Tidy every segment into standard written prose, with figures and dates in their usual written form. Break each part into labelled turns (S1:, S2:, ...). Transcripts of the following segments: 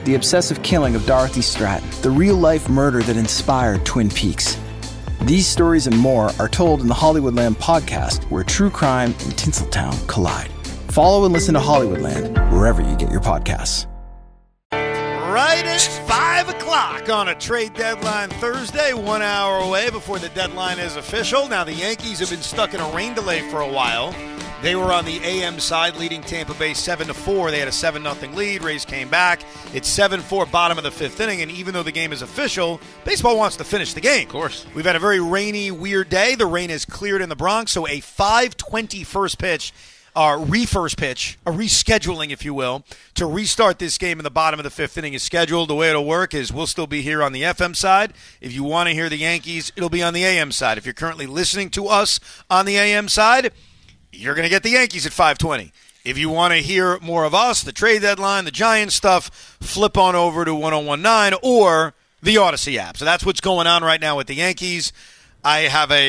S1: the obsessive killing of Dorothy Stratton, the real-life murder that inspired Twin Peaks. These stories and more are told in the Hollywoodland podcast, where true crime and Tinseltown collide. Follow and listen to Hollywoodland wherever you get your podcasts.
S2: Right at 5 o'clock on a trade deadline Thursday, 1 hour away before the deadline is official. Now, the Yankees have been stuck in a rain delay for a while. They were on the AM side, leading Tampa Bay 7-4. They had a 7-0 lead. Rays came back. It's 7-4, bottom of the fifth inning. And even though the game is official, baseball wants to finish the game.
S3: Of course.
S2: We've had a very rainy, weird day. The rain has cleared in the Bronx, so a 5:20 first pitch, a rescheduling, if you will, to restart this game in the bottom of the fifth inning is scheduled. The way it'll work is we'll still be here on the FM side. If you want to hear the Yankees, it'll be on the AM side. If you're currently listening to us on the AM side, you're going to get the Yankees at 5:20. If you want to hear more of us, the trade deadline, the Giants stuff, flip on over to 1019 or the Odyssey app. So that's what's going on right now with the Yankees. I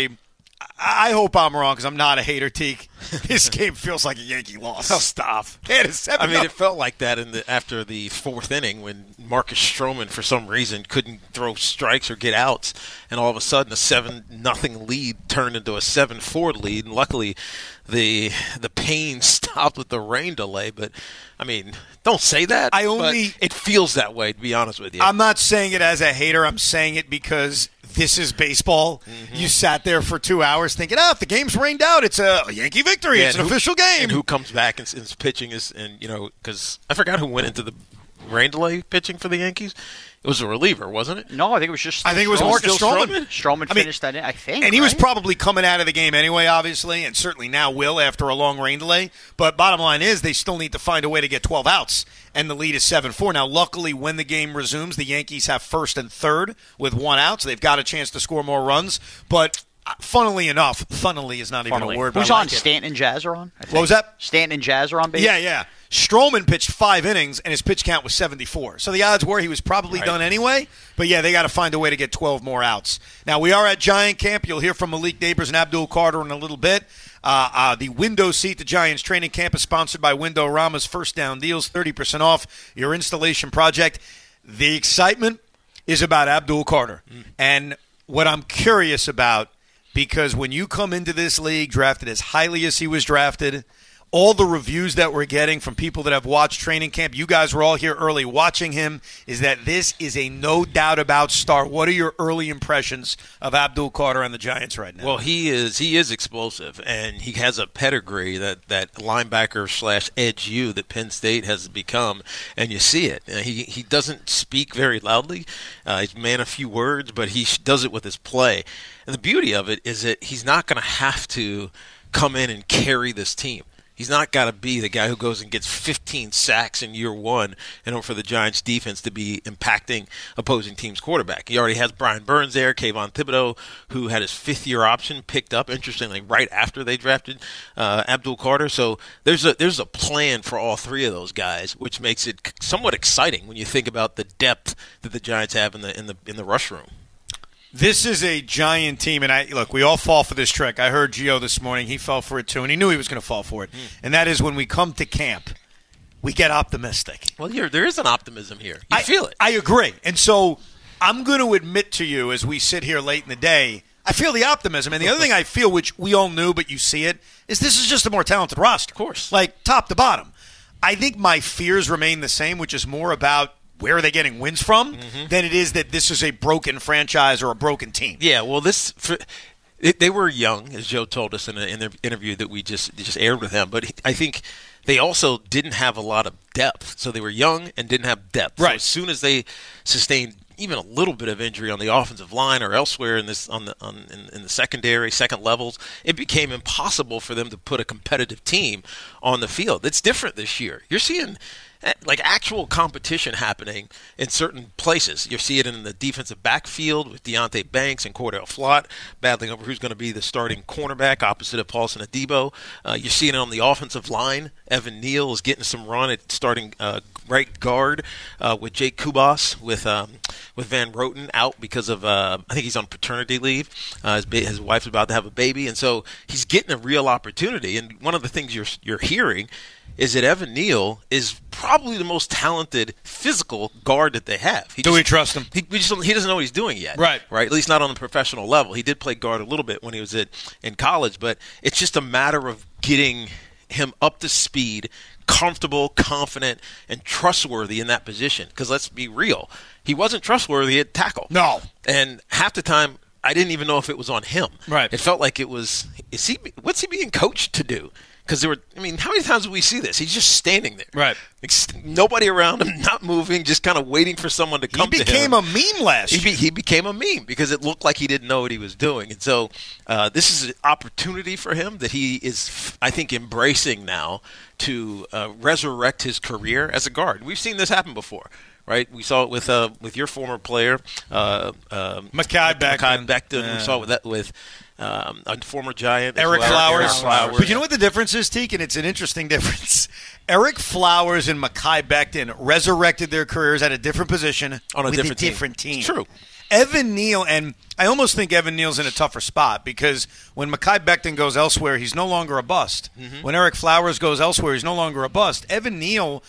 S2: hope I'm wrong because I'm not a hater, Teak. This game feels like a Yankee loss.
S3: Oh, stop. It felt like that after the fourth inning when Marcus Stroman, for some reason, couldn't throw strikes or get outs, and all of a sudden a 7-0 lead turned into a 7-4 lead. And luckily, the pain stopped with the rain delay. But I mean, don't say that. But it feels that way, to be honest with you.
S2: I'm not saying it as a hater. I'm saying it because this is baseball. Mm-hmm. You sat there for 2 hours thinking, if the game's rained out, it's a Yankee victory. Yeah, it's an official game.
S3: And who comes back and is pitching because I forgot who went into the rain delay pitching for the Yankees. It was a reliever, wasn't it?
S4: No, I think it was just.
S2: I think it was Marcus Stroman.
S4: Stroman finished that in, I think.
S2: And he was probably coming out of the game anyway, obviously, and certainly now will after a long rain delay. But bottom line is they still need to find a way to get 12 outs, and the lead is 7-4. Now, luckily, when the game resumes, the Yankees have first and third with 1 out, so they've got a chance to score more runs. But funnily enough, funnily is not even a word.
S4: Who's on? Stanton and Jazz are on?
S2: What was that?
S4: Stanton and Jazz are on base?
S2: Yeah. Stroman pitched 5 innings, and his pitch count was 74. So the odds were he was probably done anyway. But, yeah, they got to find a way to get 12 more outs. Now, we are at Giant Camp. You'll hear from Malik Neighbors and Abdul Carter in a little bit. The window seat to Giants training camp is sponsored by Window Rama's First Down Deals, 30% off your installation project. The excitement is about Abdul Carter. And what I'm curious about, because when you come into this league drafted as highly as he was drafted, all the reviews that we're getting from people that have watched training camp, you guys were all here early watching him, is that this is a no doubt about star. What are your early impressions of Abdul Carter and the Giants right now?
S3: Well, he is explosive, and he has a pedigree that linebacker / edge U that Penn State has become, and you see it. He doesn't speak very loudly. He's a man of few words, but he does it with his play. And the beauty of it is that he's not going to have to come in and carry this team. He's not got to be the guy who goes and gets 15 sacks in year one in order for the Giants' defense to be impacting opposing teams' quarterback. He already has Brian Burns there, Kayvon Thibodeau, who had his fifth-year option picked up, interestingly, right after they drafted Abdul Carter. So there's a plan for all three of those guys, which makes it somewhat exciting when you think about the depth that the Giants have in the rush room.
S2: This is a Giant team, and look, we all fall for this trick. I heard Gio this morning. He fell for it, too, and he knew he was going to fall for it. And that is when we come to camp, we get optimistic.
S3: Well, there is an optimism here. You feel it.
S2: I agree. And so I'm going to admit to you as we sit here late in the day, I feel the optimism. And the other thing I feel, which we all knew but you see it, is this is just a more talented roster.
S3: Of course.
S2: Like top to bottom. I think my fears remain the same, which is more about where are they getting wins from than it is that this is a broken franchise or a broken team.
S3: Yeah, well, they were young, as Joe told us in their interview that we just aired with him. But I think they also didn't have a lot of depth. So they were young and didn't have depth.
S2: Right.
S3: So as soon as they sustained even a little bit of injury on the offensive line or elsewhere in the secondary, second levels, it became impossible for them to put a competitive team on the field. It's different this year. You're seeing like actual competition happening in certain places. You see it in the defensive backfield with Deonte Banks and Cordell Flott battling over who's going to be the starting cornerback opposite of Paulson Adebo. You're seeing it on the offensive line. Evan Neal is getting some run at starting right guard with Jake Kubas with Van Roten out because of I think he's on paternity leave. His wife's about to have a baby, and so he's getting a real opportunity. And one of the things you're hearing is that Evan Neal is probably the most talented physical guard that they have.
S2: Do we trust him?
S3: He doesn't know what he's doing yet.
S2: Right.
S3: At least not on the professional level. He did play guard a little bit when he was in college, but it's just a matter of getting him up to speed, comfortable, confident, and trustworthy in that position. Because let's be real, he wasn't trustworthy at tackle.
S2: No.
S3: And half the time, I didn't even know if it was on him.
S2: Right.
S3: It felt like it was, what's he being coached to do? Because how many times do we see this? He's just standing there.
S2: Right.
S3: Nobody around him, not moving, just kind of waiting for someone to come to him.
S2: He became a meme last year.
S3: He became a meme because it looked like he didn't know what he was doing. And so this is an opportunity for him that he is, I think, embracing now to resurrect his career as a guard. We've seen this happen before. Right, we saw it with your former player,
S2: Mekhi Becton.
S3: Yeah. We saw it with a former Giant,
S2: Eric Flowers. But you know what the difference is, Teak? And it's an interesting difference. Eric Flowers and Mekhi Becton resurrected their careers at a different position
S3: on a
S2: with
S3: different
S2: team.
S3: It's true.
S2: Evan Neal, and I almost think Evan Neal's in a tougher spot because when Mekhi Becton goes elsewhere, he's no longer a bust. Mm-hmm. When Eric Flowers goes elsewhere, he's no longer a bust. Evan Neal,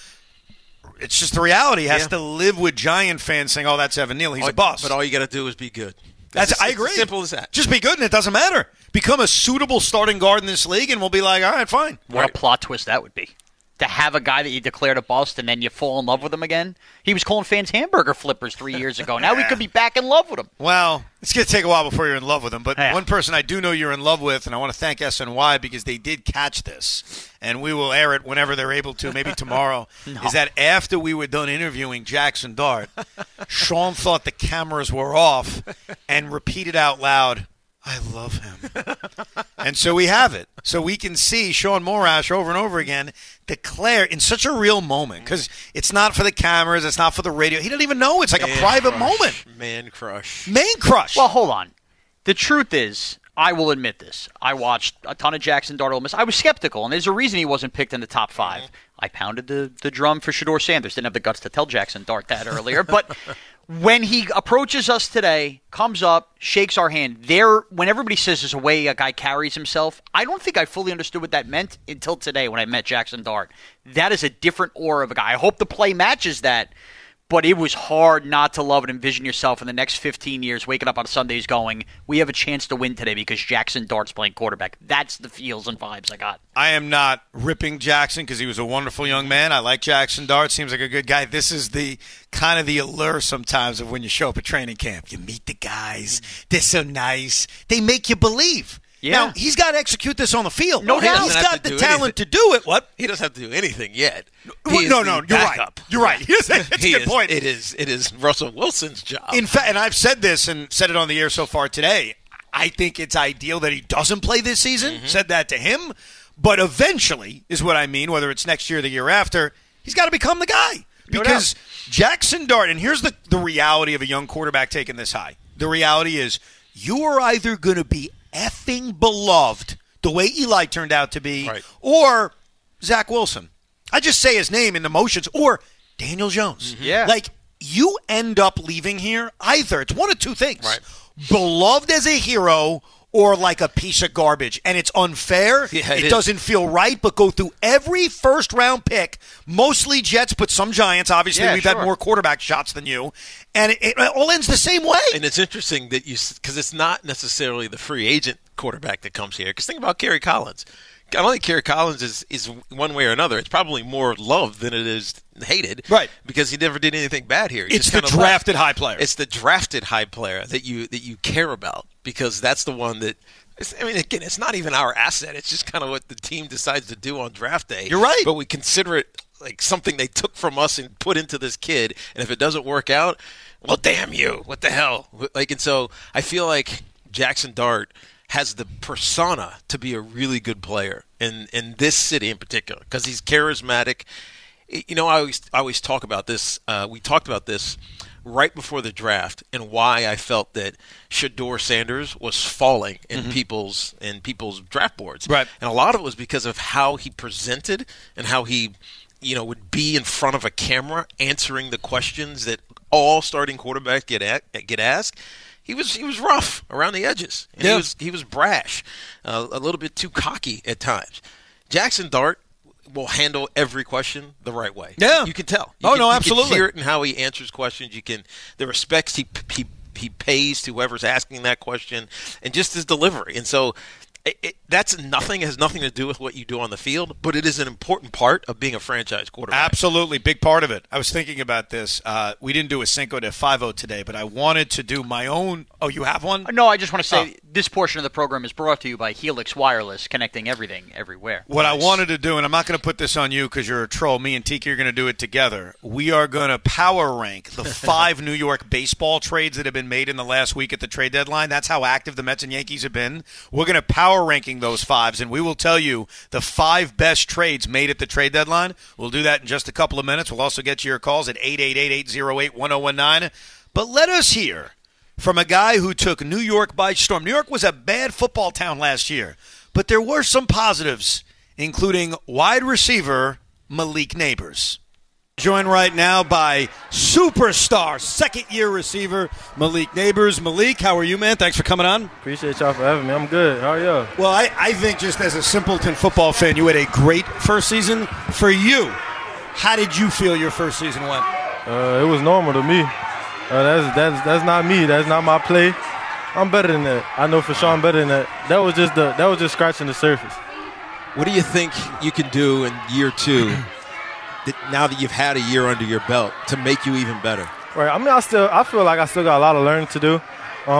S2: it's just the reality. He has to live with Giant fans saying, "Oh, that's Evan Neal. He's a bust."
S3: But all you got to do is be good.
S2: I agree.
S3: It's simple as that.
S2: Just be good, and it doesn't matter. Become a suitable starting guard in this league, and we'll be like, all right, fine.
S4: What a plot twist that would be. To have a guy that you declared a bust and then you fall in love with him again. He was calling fans hamburger flippers 3 years ago. Now we could be back in love with him.
S2: Well, it's going to take a while before you're in love with him. But one person I do know you're in love with, and I want to thank SNY because they did catch this, and we will air it whenever they're able to, maybe tomorrow, is that after we were done interviewing Jackson Dart, Sean thought the cameras were off and repeated out loud, "I love him." And so we have it. So we can see Sean Morash over and over again declare in such a real moment because it's not for the cameras, it's not for the radio. He doesn't even know. It's like a private moment.
S3: Man crush.
S2: Well,
S4: hold on. The truth is, I will admit this. I watched a ton of Jackson Dart Ole Miss. I was skeptical, and there's a reason he wasn't picked in the top 5. Mm-hmm. I pounded the drum for Shedeur Sanders. Didn't have the guts to tell Jackson Dart that earlier. But when he approaches us today, comes up, shakes our hand, when everybody says there's a way a guy carries himself, I don't think I fully understood what that meant until today when I met Jackson Dart. That is a different aura of a guy. I hope the play matches that. But it was hard not to love and envision yourself in the next 15 years waking up on Sundays going, we have a chance to win today because Jackson Dart's playing quarterback. That's the feels and vibes I got.
S2: I am not ripping Jackson because he was a wonderful young man. I like Jackson Dart. Seems like a good guy. This is the kind of the allure sometimes of when you show up at training camp. You meet the guys. They're so nice. They make you believe. Yeah. Now, he's got to execute this on the field.
S4: No doubt.
S2: He's got the talent to do it. What?
S3: He doesn't have to do anything yet.
S2: No, you're right. You're right. That's a good point.
S3: It is Russell Wilson's job.
S2: In fact, and I've said this and said it on the air so far today, I think it's ideal that he doesn't play this season. Mm-hmm. Said that to him. But eventually is what I mean, whether it's next year or the year after, he's got to become the guy. Because Jackson Dart, and here's the reality of a young quarterback taking this high. The reality is you are either going to be effing beloved the way Eli turned out to be, or Zach Wilson. I just say his name in the motions, or Daniel Jones.
S4: Mm-hmm. Yeah.
S2: Like, you end up leaving here either. It's one of two things. Right. Beloved as a hero or like a piece of garbage. And it's unfair. Yeah, it doesn't feel right, but go through every first-round pick, mostly Jets, but some Giants. Obviously, we've had more quarterback shots than you. And it all ends the same way.
S3: And it's interesting that because it's not necessarily the free agent quarterback that comes here. Because think about Kerry Collins. I don't think Kerry Collins is one way or another. It's probably more loved than it is hated.
S2: Right.
S3: Because he never did anything bad here.
S2: It's the drafted high player.
S3: It's the drafted high player that you care about because that's the one that – I mean, again, it's not even our asset. It's just kind of what the team decides to do on draft day.
S2: You're right.
S3: But we consider it like something they took from us and put into this kid. And if it doesn't work out, well, damn you. What the hell? And so I feel like Jackson Dart – has the persona to be a really good player in this city in particular because he's charismatic. You know, I always talk about this. We talked about this right before the draft and why I felt that Shedeur Sanders was falling in people's draft boards.
S2: Right.
S3: And a lot of it was because of how he presented and how he, would be in front of a camera answering the questions that all starting quarterbacks get asked. He was rough around the edges. And he was brash, a little bit too cocky at times. Jackson Dart will handle every question the right way.
S2: Yeah.
S3: You can tell.
S2: Absolutely.
S3: You can hear it in how he answers questions. The respects he pays to whoever's asking that question, and just his delivery. And so it has nothing to do with what you do on the field, but it is an important part of being a franchise quarterback.
S2: Absolutely. Big part of it. I was thinking about this. We didn't do a Cinco de Five-O today, but I wanted to do my own. Oh, you have one?
S4: No, I just want to say this portion of the program is brought to you by Helix Wireless, connecting everything everywhere.
S2: What I wanted to do, and I'm not going to put this on you because you're a troll. Me and Tiki are going to do it together. We are going to power rank the 5 New York baseball trades that have been made in the last week at the trade deadline. That's how active the Mets and Yankees have been. We're going to power ranking those 5s, and we will tell you the 5 best trades made at the trade deadline. We'll do that in just a couple of minutes. We'll also get to your calls at 888-808-1019. But let us hear from a guy who took New York by storm. New York was a bad football town last year, but there were some positives, including wide receiver Malik Nabers. Joined right now by superstar, second-year receiver Malik Nabers. Malik, how are you, man? Thanks for coming on.
S5: Appreciate y'all for having me. I'm good. How are y'all?
S2: Well, I think just as a simpleton football fan, you had a great first season. For you, how did you feel your first season went?
S5: It was normal to me. That's not me. That's not my play. I'm better than that. I know for sure I'm better than that. That was just scratching the surface.
S3: What do you think you can do in year 2? Now that you've had a year under your belt to make you even better?
S5: Right. I mean, I feel like I still got a lot of learning to do. I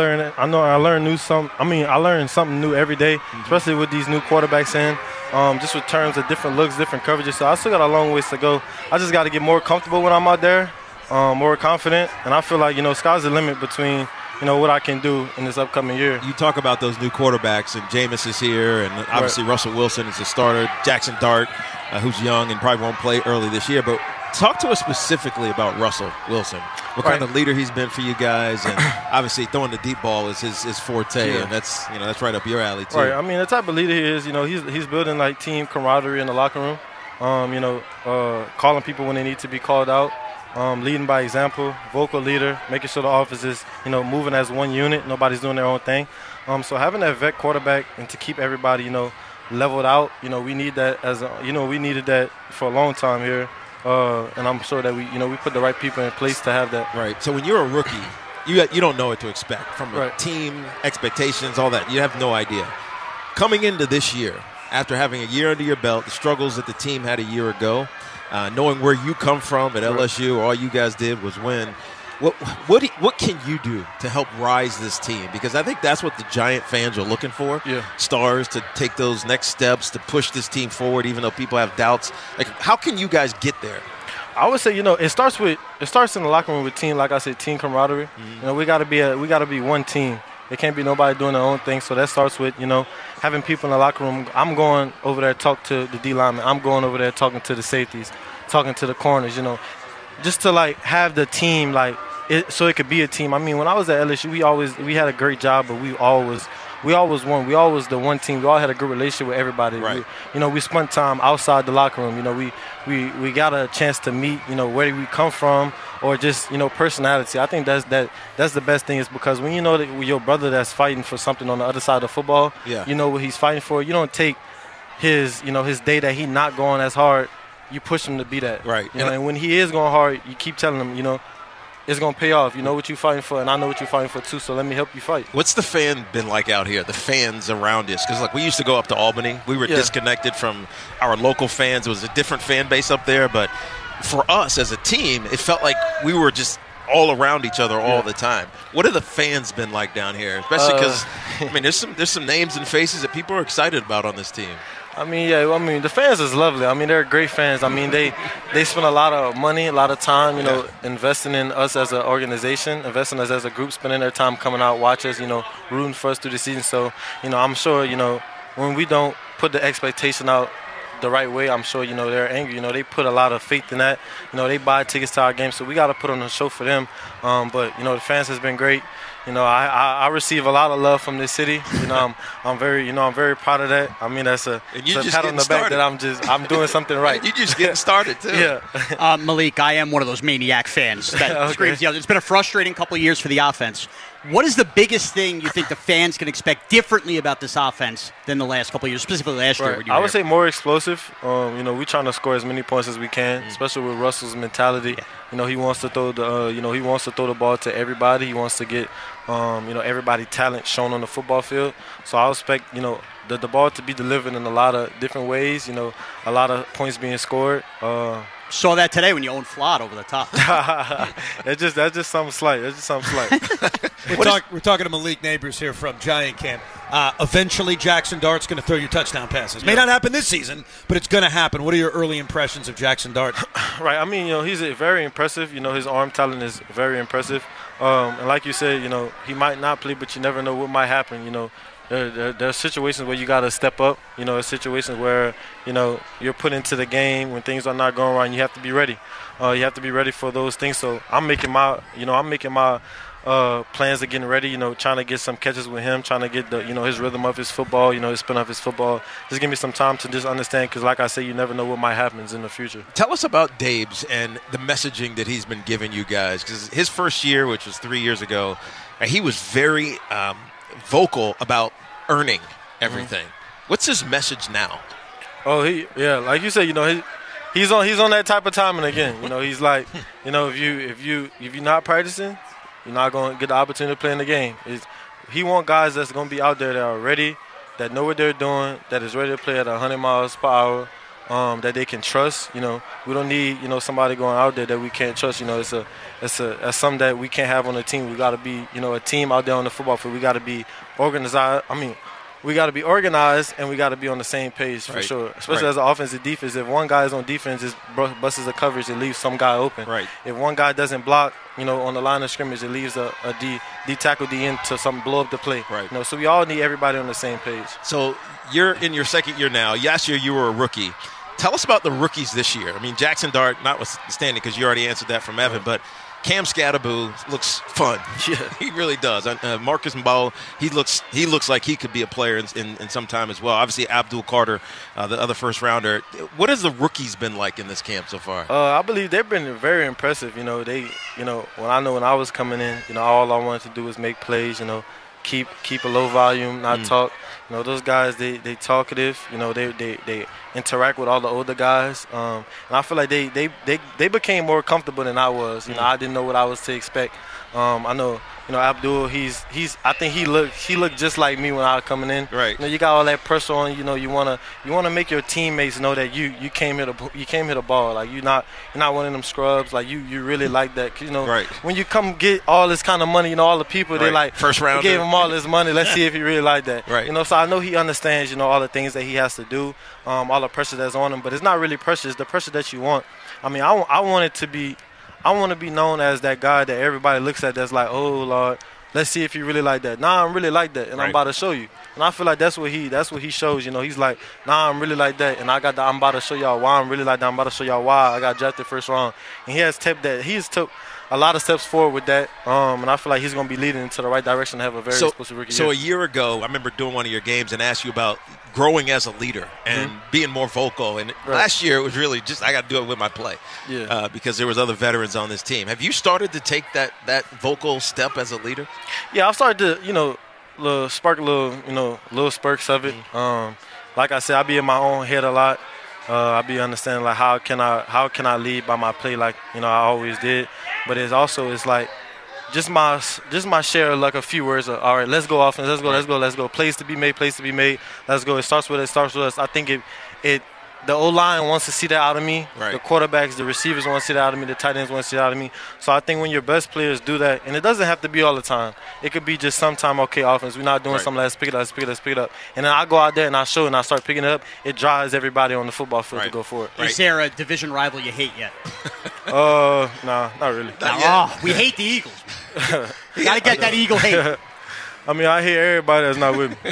S5: learned something new every day, especially with these new quarterbacks in, just with terms of different looks, different coverages. So I still got a long ways to go. I just got to get more comfortable when I'm out there, more confident, and I feel like, sky's the limit between, what I can do in this upcoming year.
S3: You talk about those new quarterbacks, and Jameis is here, and obviously Russell Wilson is the starter, Jackson Dart, who's young and probably won't play early this year. But talk to us specifically about Russell Wilson. What kind of leader he's been for you guys, and obviously throwing the deep ball is his forte, and that's right up your alley too.
S5: Right. I mean, the type of leader he is, he's building like team camaraderie in the locker room. Calling people when they need to be called out. Leading by example, vocal leader, making sure the office is, moving as one unit. Nobody's doing their own thing. So having that vet quarterback and to keep everybody, leveled out, we need that we needed that for a long time here. And I'm sure that we put the right people in place to have that.
S3: Right. So when you're a rookie, you don't know what to expect from a team, expectations, all that. You have no idea. Coming into this year, after having a year under your belt, the struggles that the team had a year ago, knowing where you come from at LSU, all you guys did was win. What can you do to help rise this team? Because I think that's what the Giant fans are looking for.
S5: Yeah.
S3: Stars to take those next steps to push this team forward, even though people have doubts. Like, how can you guys get there?
S5: I would say, it starts in the locker room with team, like I said, team camaraderie. Mm-hmm. We gotta be one team. It can't be nobody doing their own thing. So that starts with, having people in the locker room. I'm going over there to talk to the D linemen. I'm going over there talking to the safeties, talking to the corners, just to have the team so it could be a team. I mean, when I was at LSU, we had a great job, but we always won. We always the one team. We all had a good relationship with everybody.
S3: Right.
S5: We spent time outside the locker room. We got a chance to meet, where we come from, or just, personality. I think that's the best thing, is because when you know that your brother that's fighting for something on the other side of football, you know what he's fighting for. You don't take his day that he not going as hard. You push him to be that.
S3: Right.
S5: And when he is going hard, you keep telling him, it's going to pay off. You know what you're fighting for, and I know what you're fighting for too, so let me help you fight.
S3: What's the fan been like out here, the fans around us? Because, we used to go up to Albany. We were disconnected from our local fans. It was a different fan base up there. But for us as a team, it felt like we were just all around each other all the time. What have the fans been like down here? Especially because, there's some names and faces that people are excited about on this team.
S5: The fans is lovely. They're great fans. They spend a lot of money, a lot of time, investing in us as an organization, investing in us as a group, spending their time coming out, watch us, rooting for us through the season. So, I'm sure, when we don't put the expectation out the right way, I'm sure, they're angry. They put a lot of faith in that. They buy tickets to our games, so we got to put on a show for them. But, the fans has been great. I receive a lot of love from this city. I'm very proud of that. That's a pat on the back that I'm doing something right.
S3: You're just getting started too.
S4: Yeah. Malik, I am one of those maniac fans that screams the other. It's been a frustrating couple of years for the offense. What is the biggest thing you think the fans can expect differently about this offense than the last couple of years, specifically last year?
S5: I would say more explosive. aggressive. We trying to score as many points as we can, especially with Russell's mentality. Yeah. He wants to throw the ball to everybody. He wants to get everybody talent shown on the football field. So I expect the ball to be delivered in a lot of different ways. A lot of points being scored.
S6: Saw that today when you owned Flott over the top.
S5: That's just something slight.
S2: We're talking to Malik Neighbors here from Giant Camp. Eventually, Jackson Dart's going to throw you touchdown passes. May not happen this season, but it's going to happen. What are your early impressions of Jackson Dart?
S5: Right. I mean, he's very impressive. His arm talent is very impressive. And like you said, he might not play, but you never know what might happen. There are situations where you got to step up. There's situations where, you're put into the game when things are not going right. You have to be ready. You have to be ready for those things. So I'm making my plans of getting ready. Trying to get some catches with him, trying to get the his rhythm of his football. His spin of his football. Just give me some time to just understand, because like I say, you never know what might happen in the future.
S3: Tell us about Dabes and the messaging that he's been giving you guys, because his first year, which was 3 years ago, he was very vocal about earning everything. What's his message now?
S5: Oh, like you said, he's on that type of timing again. He's like, if you're not practicing, you're not going to get the opportunity to play in the game. He want guys that's going to be out there that are ready, that know what they're doing, that is ready to play at 100 miles per hour, that they can trust. We don't need somebody going out there that we can't trust. It's something that we can't have on the team. We got to be a team out there on the football field. We got to be organized. We got to be organized, and we got to be on the same page for sure. Especially as an offensive defense. If one guy is on defense, it busts a coverage, it leaves some guy open.
S3: Right.
S5: If one guy doesn't block, on the line of scrimmage, it leaves a D tackle D in to blow up the play.
S3: Right.
S5: So we all need everybody on the same page.
S3: So you're in your second year now. Last year you were a rookie. Tell us about the rookies this year. I mean, Jackson Dart, notwithstanding, because you already answered that from Evan, but Cam Scatterboo looks fun. Yeah, he really does. Marcus Mbao, he looks like he could be a player in some time as well. Obviously, Abdul Carter, the other first rounder. What has the rookies been like in this camp so far?
S5: I believe they've been very impressive. When I was coming in, all I wanted to do was make plays. Keep a low volume, not talk. Those guys, they talkative. They interact with all the older guys. And I feel like they became more comfortable than I was. I didn't know what I was to expect. I know, Abdul, I think he looked just like me when I was coming in.
S3: Right.
S5: You got all that pressure on. You wanna make your teammates know that you came here to ball. Like you're not one of them scrubs. Like you really like that.
S3: Right.
S5: When you come get all this kind of money, all the people they like
S3: first rounder.
S5: Gave him all this money. Let's see if he really like that.
S3: Right.
S5: So I know he understands. All the things that he has to do. All the pressure that's on him. But it's not really pressure. It's the pressure that you want. I mean, I want to be known as that guy that everybody looks at that's like, oh, Lord, let's see if you really like that. Nah, I'm really like that, and I'm about to show you. And I feel like that's what he shows. He's like, nah, I'm really like that, and I'm about to show y'all why I'm really like that. I'm about to show y'all why I got drafted first round. And he has took a lot of steps forward with that, and I feel like he's going to be leading into the right direction to have a very explosive rookie year.
S3: So a year ago, I remember doing one of your games and asked you about growing as a leader and being more vocal. And last year it was really just I got to do it with my play because there was other veterans on this team. Have you started to take that vocal step as a leader?
S5: Yeah, I've started to spark little spurts of it. Like I said, I be in my own head a lot. I be understanding like how can I lead by my play like I always did. But it's like just my share of like a few words of, all right, let's go offense, let's go. Plays to be made, let's go. It starts with us. I think the O-line wants to see that out of me.
S3: Right.
S5: The quarterbacks, the receivers want to see that out of me. The tight ends want to see that out of me. So I think when your best players do that, and it doesn't have to be all the time. It could be just sometime, okay, offense, we're not doing something, let's pick it up. And then I go out there and I show it and I start picking it up. It drives everybody on the football field to go for it.
S6: Is there a division rival you hate yet?
S5: Nah, not really.
S6: We hate the Eagles. You got to get that Eagle hate.
S5: I mean, I hear everybody that's not with me.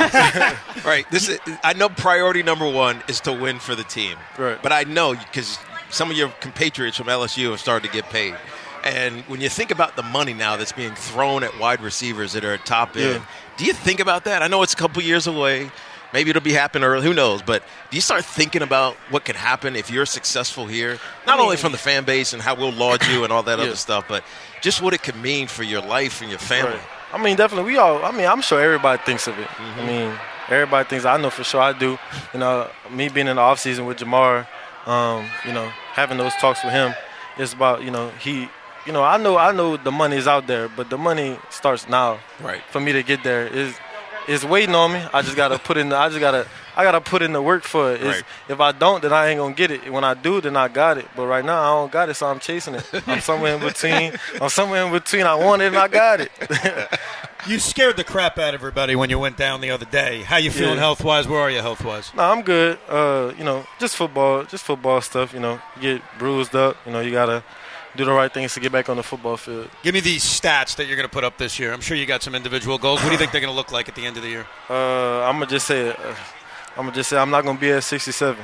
S3: Right. I know priority number one is to win for the team.
S5: Right.
S3: But I know because some of your compatriots from LSU have started to get paid. And when you think about the money now that's being thrown at wide receivers that are at top end, do you think about that? I know it's a couple years away. Maybe it'll be happening early. Who knows? But do you start thinking about what can happen if you're successful here? Not only from the fan base and how we'll laud you and all that other stuff, but just what it could mean for your life and your family.
S5: Right. I mean, definitely. I'm sure everybody thinks of it. I mean, everybody thinks I know for sure I do. You know, me being in the offseason with Jamar, you know, having those talks with him, it's about, you know, I know the money is out there, but the money starts now.
S3: Right.
S5: For me to get there is waiting on me. I just gotta put in the work for it.
S3: Right.
S5: If I don't, then I ain't gonna get it. When I do, then I got it. But right now I don't got it, so I'm chasing it. I'm somewhere in between. I want it and I got it.
S2: You scared the crap out of everybody when you went down the other day. How you feeling health-wise? Where are you health-wise?
S5: No, I'm good. You know, just football stuff. You know, you get bruised up. You know, you gotta do the right things to get back on the football field.
S2: Give me these stats that you're going to put up this year. I'm sure you got some individual goals. What do you think they're going to look like at the end of the year?
S5: I'm gonna just say I'm not gonna be at 67.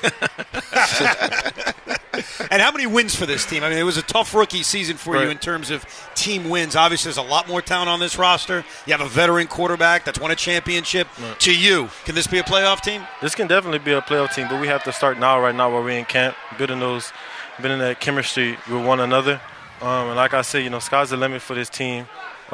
S2: And how many wins for this team? I mean, it was a tough rookie season for you in terms of team wins. Obviously, there's a lot more talent on this roster. You have a veteran quarterback that's won a championship. Right. To you, can this be a playoff team?
S5: This can definitely be a playoff team, but we have to start right now while we're in camp, building that chemistry with one another. And like I said, you know, sky's the limit for this team.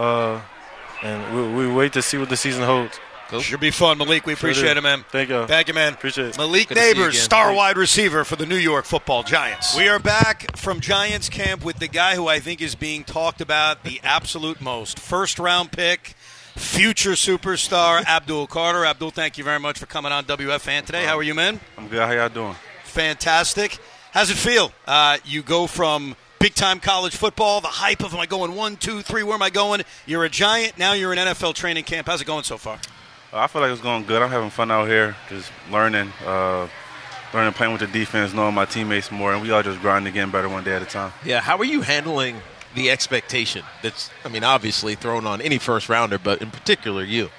S5: And we wait to see what the season holds.
S2: Cool. Should be fun. Malik, we appreciate it, man.
S5: Thank you.
S2: Thank you, man.
S5: Appreciate it.
S2: Malik Neighbors, star wide receiver for the New York Football Giants. We are back from Giants camp with the guy who I think is being talked about the absolute most. First-round pick, future superstar, Abdul Carter. Abdul, thank you very much for coming on WFAN today. How are you, man?
S7: I'm good. How y'all doing?
S2: Fantastic. How's it feel? You go from big-time college football, the hype of, am I going 1, 2, 3, where am I going? You're a Giant. Now you're in NFL training camp. How's it going so far?
S7: I feel like it's going good. I'm having fun out here, just learning playing with the defense, knowing my teammates more, and we all just grinding, getting better one day at a time.
S3: Yeah, how are you handling the expectation that's, I mean, obviously thrown on any first-rounder, but in particular you?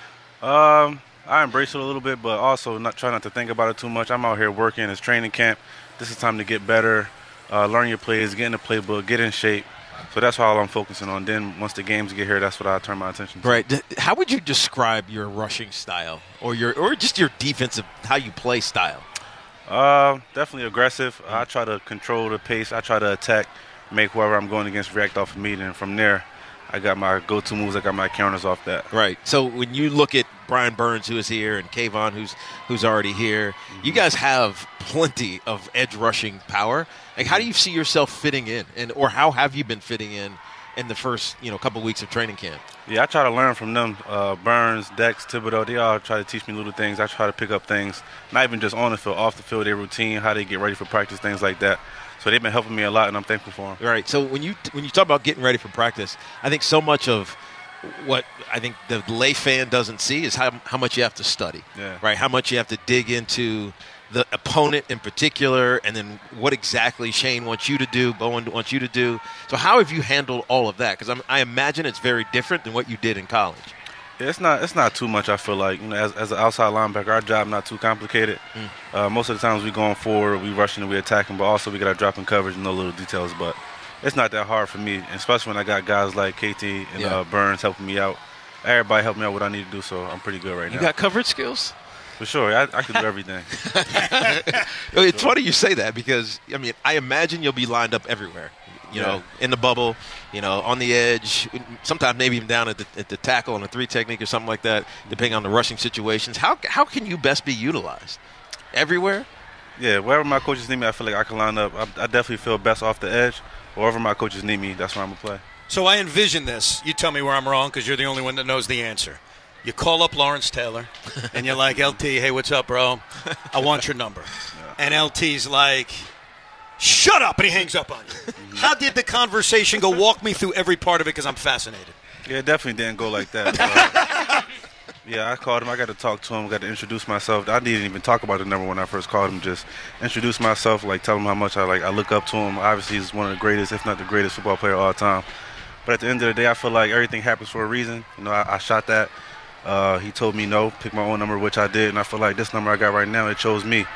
S7: I embrace it a little bit, but also try not to think about it too much. I'm out here working. It's training camp. This is time to get better, learn your plays, get in the playbook, get in shape. So that's all I'm focusing on. Then once the games get here, that's what I turn my attention to.
S3: Right. How would you describe your rushing style or just your defensive, how you play style?
S7: Definitely aggressive. I try to control the pace. I try to attack, make whoever I'm going against react off of me. And from there, I got my go-to moves. I got my counters off that.
S3: Right. So when you look at Brian Burns, who is here, and Kayvon, who's already here, you guys have plenty of edge rushing power. Like, how do you see yourself fitting in, or how have you been fitting in the first couple weeks of training camp?
S7: Yeah, I try to learn from them. Burns, Dex, Thibodeau, they all try to teach me little things. I try to pick up things, not even just on the field, off the field, their routine, how they get ready for practice, things like that. So they've been helping me a lot, and I'm thankful for them.
S3: Right. So when you talk about getting ready for practice, I think so much of what I think the lay fan doesn't see is how much you have to study.
S7: Yeah.
S3: Right. How much you have to dig into the opponent in particular, and then what exactly Shane wants you to do, Bowen wants you to do. So how have you handled all of that? Because I imagine it's very different than what you did in college.
S7: Yeah, it's not too much. I feel like as an outside linebacker, our job not too complicated. Most of the times we going forward, we rushing and we attacking, but also we got to drop in coverage and know little details. But it's not that hard for me, especially when I got guys like KT and Burns helping me out. Everybody helping me out what I need to do, so I'm pretty good right now.
S3: You got coverage skills?
S7: For sure, I can do everything.
S3: It's funny you say that because, I mean, I imagine you'll be lined up everywhere. You know, in the bubble, on the edge, sometimes maybe even down at the tackle on a 3 technique or something like that, depending on the rushing situations. How can you best be utilized? Everywhere?
S7: Yeah, wherever my coaches need me, I feel like I can line up. I definitely feel best off the edge. Wherever my coaches need me, that's where I'm going to play.
S2: So I envision this. You tell me where I'm wrong because you're the only one that knows the answer. You call up Lawrence Taylor, and you're like, LT, hey, what's up, bro? I want your number. And LT's like, shut up, and he hangs up on you. How did the conversation go? Walk me through every part of it because I'm fascinated.
S7: Yeah, it definitely didn't go like that. Yeah, I called him. I got to talk to him. Got to introduce myself. I didn't even talk about the number when I first called him. Just introduce myself, tell him how much I look up to him. Obviously, he's one of the greatest, if not the greatest football player of all time. But at the end of the day, I feel like everything happens for a reason. I shot that. He told me no, pick my own number, which I did, and I feel like this number I got right now, it chose me.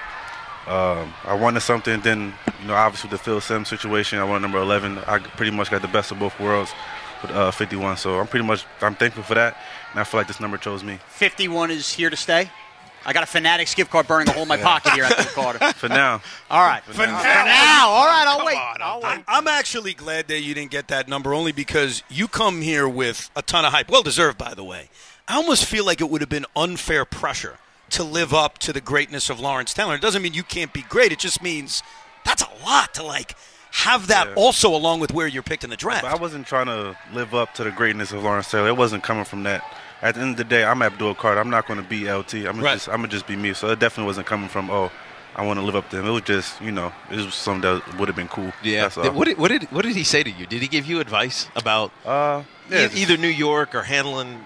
S7: I wanted something, then, obviously the Phil Simms situation, I wanted number 11. I pretty much got the best of both worlds with 51, so I'm thankful for that, and I feel like this number chose me.
S6: 51 is here to stay? I got a Fanatics gift card burning a hole in my pocket here after the quarter.
S7: For now.
S6: All right. For now. All right, I'll wait.
S2: I'm actually glad that you didn't get that number, only because you come here with a ton of hype. Well deserved, by the way. I almost feel like it would have been unfair pressure to live up to the greatness of Lawrence Taylor. It doesn't mean you can't be great. It just means that's a lot to, have that also along with where you're picked in the draft.
S7: But I wasn't trying to live up to the greatness of Lawrence Taylor. It wasn't coming from that. At the end of the day, I'm Abdul Carter. I'm not going to be LT. I'm gonna just be me. So it definitely wasn't coming from, I want to live up to him. It was just, it was something that would have been cool.
S3: Yeah.
S7: That's all.
S3: What did he say to you? Did he give you advice about either New York or handling,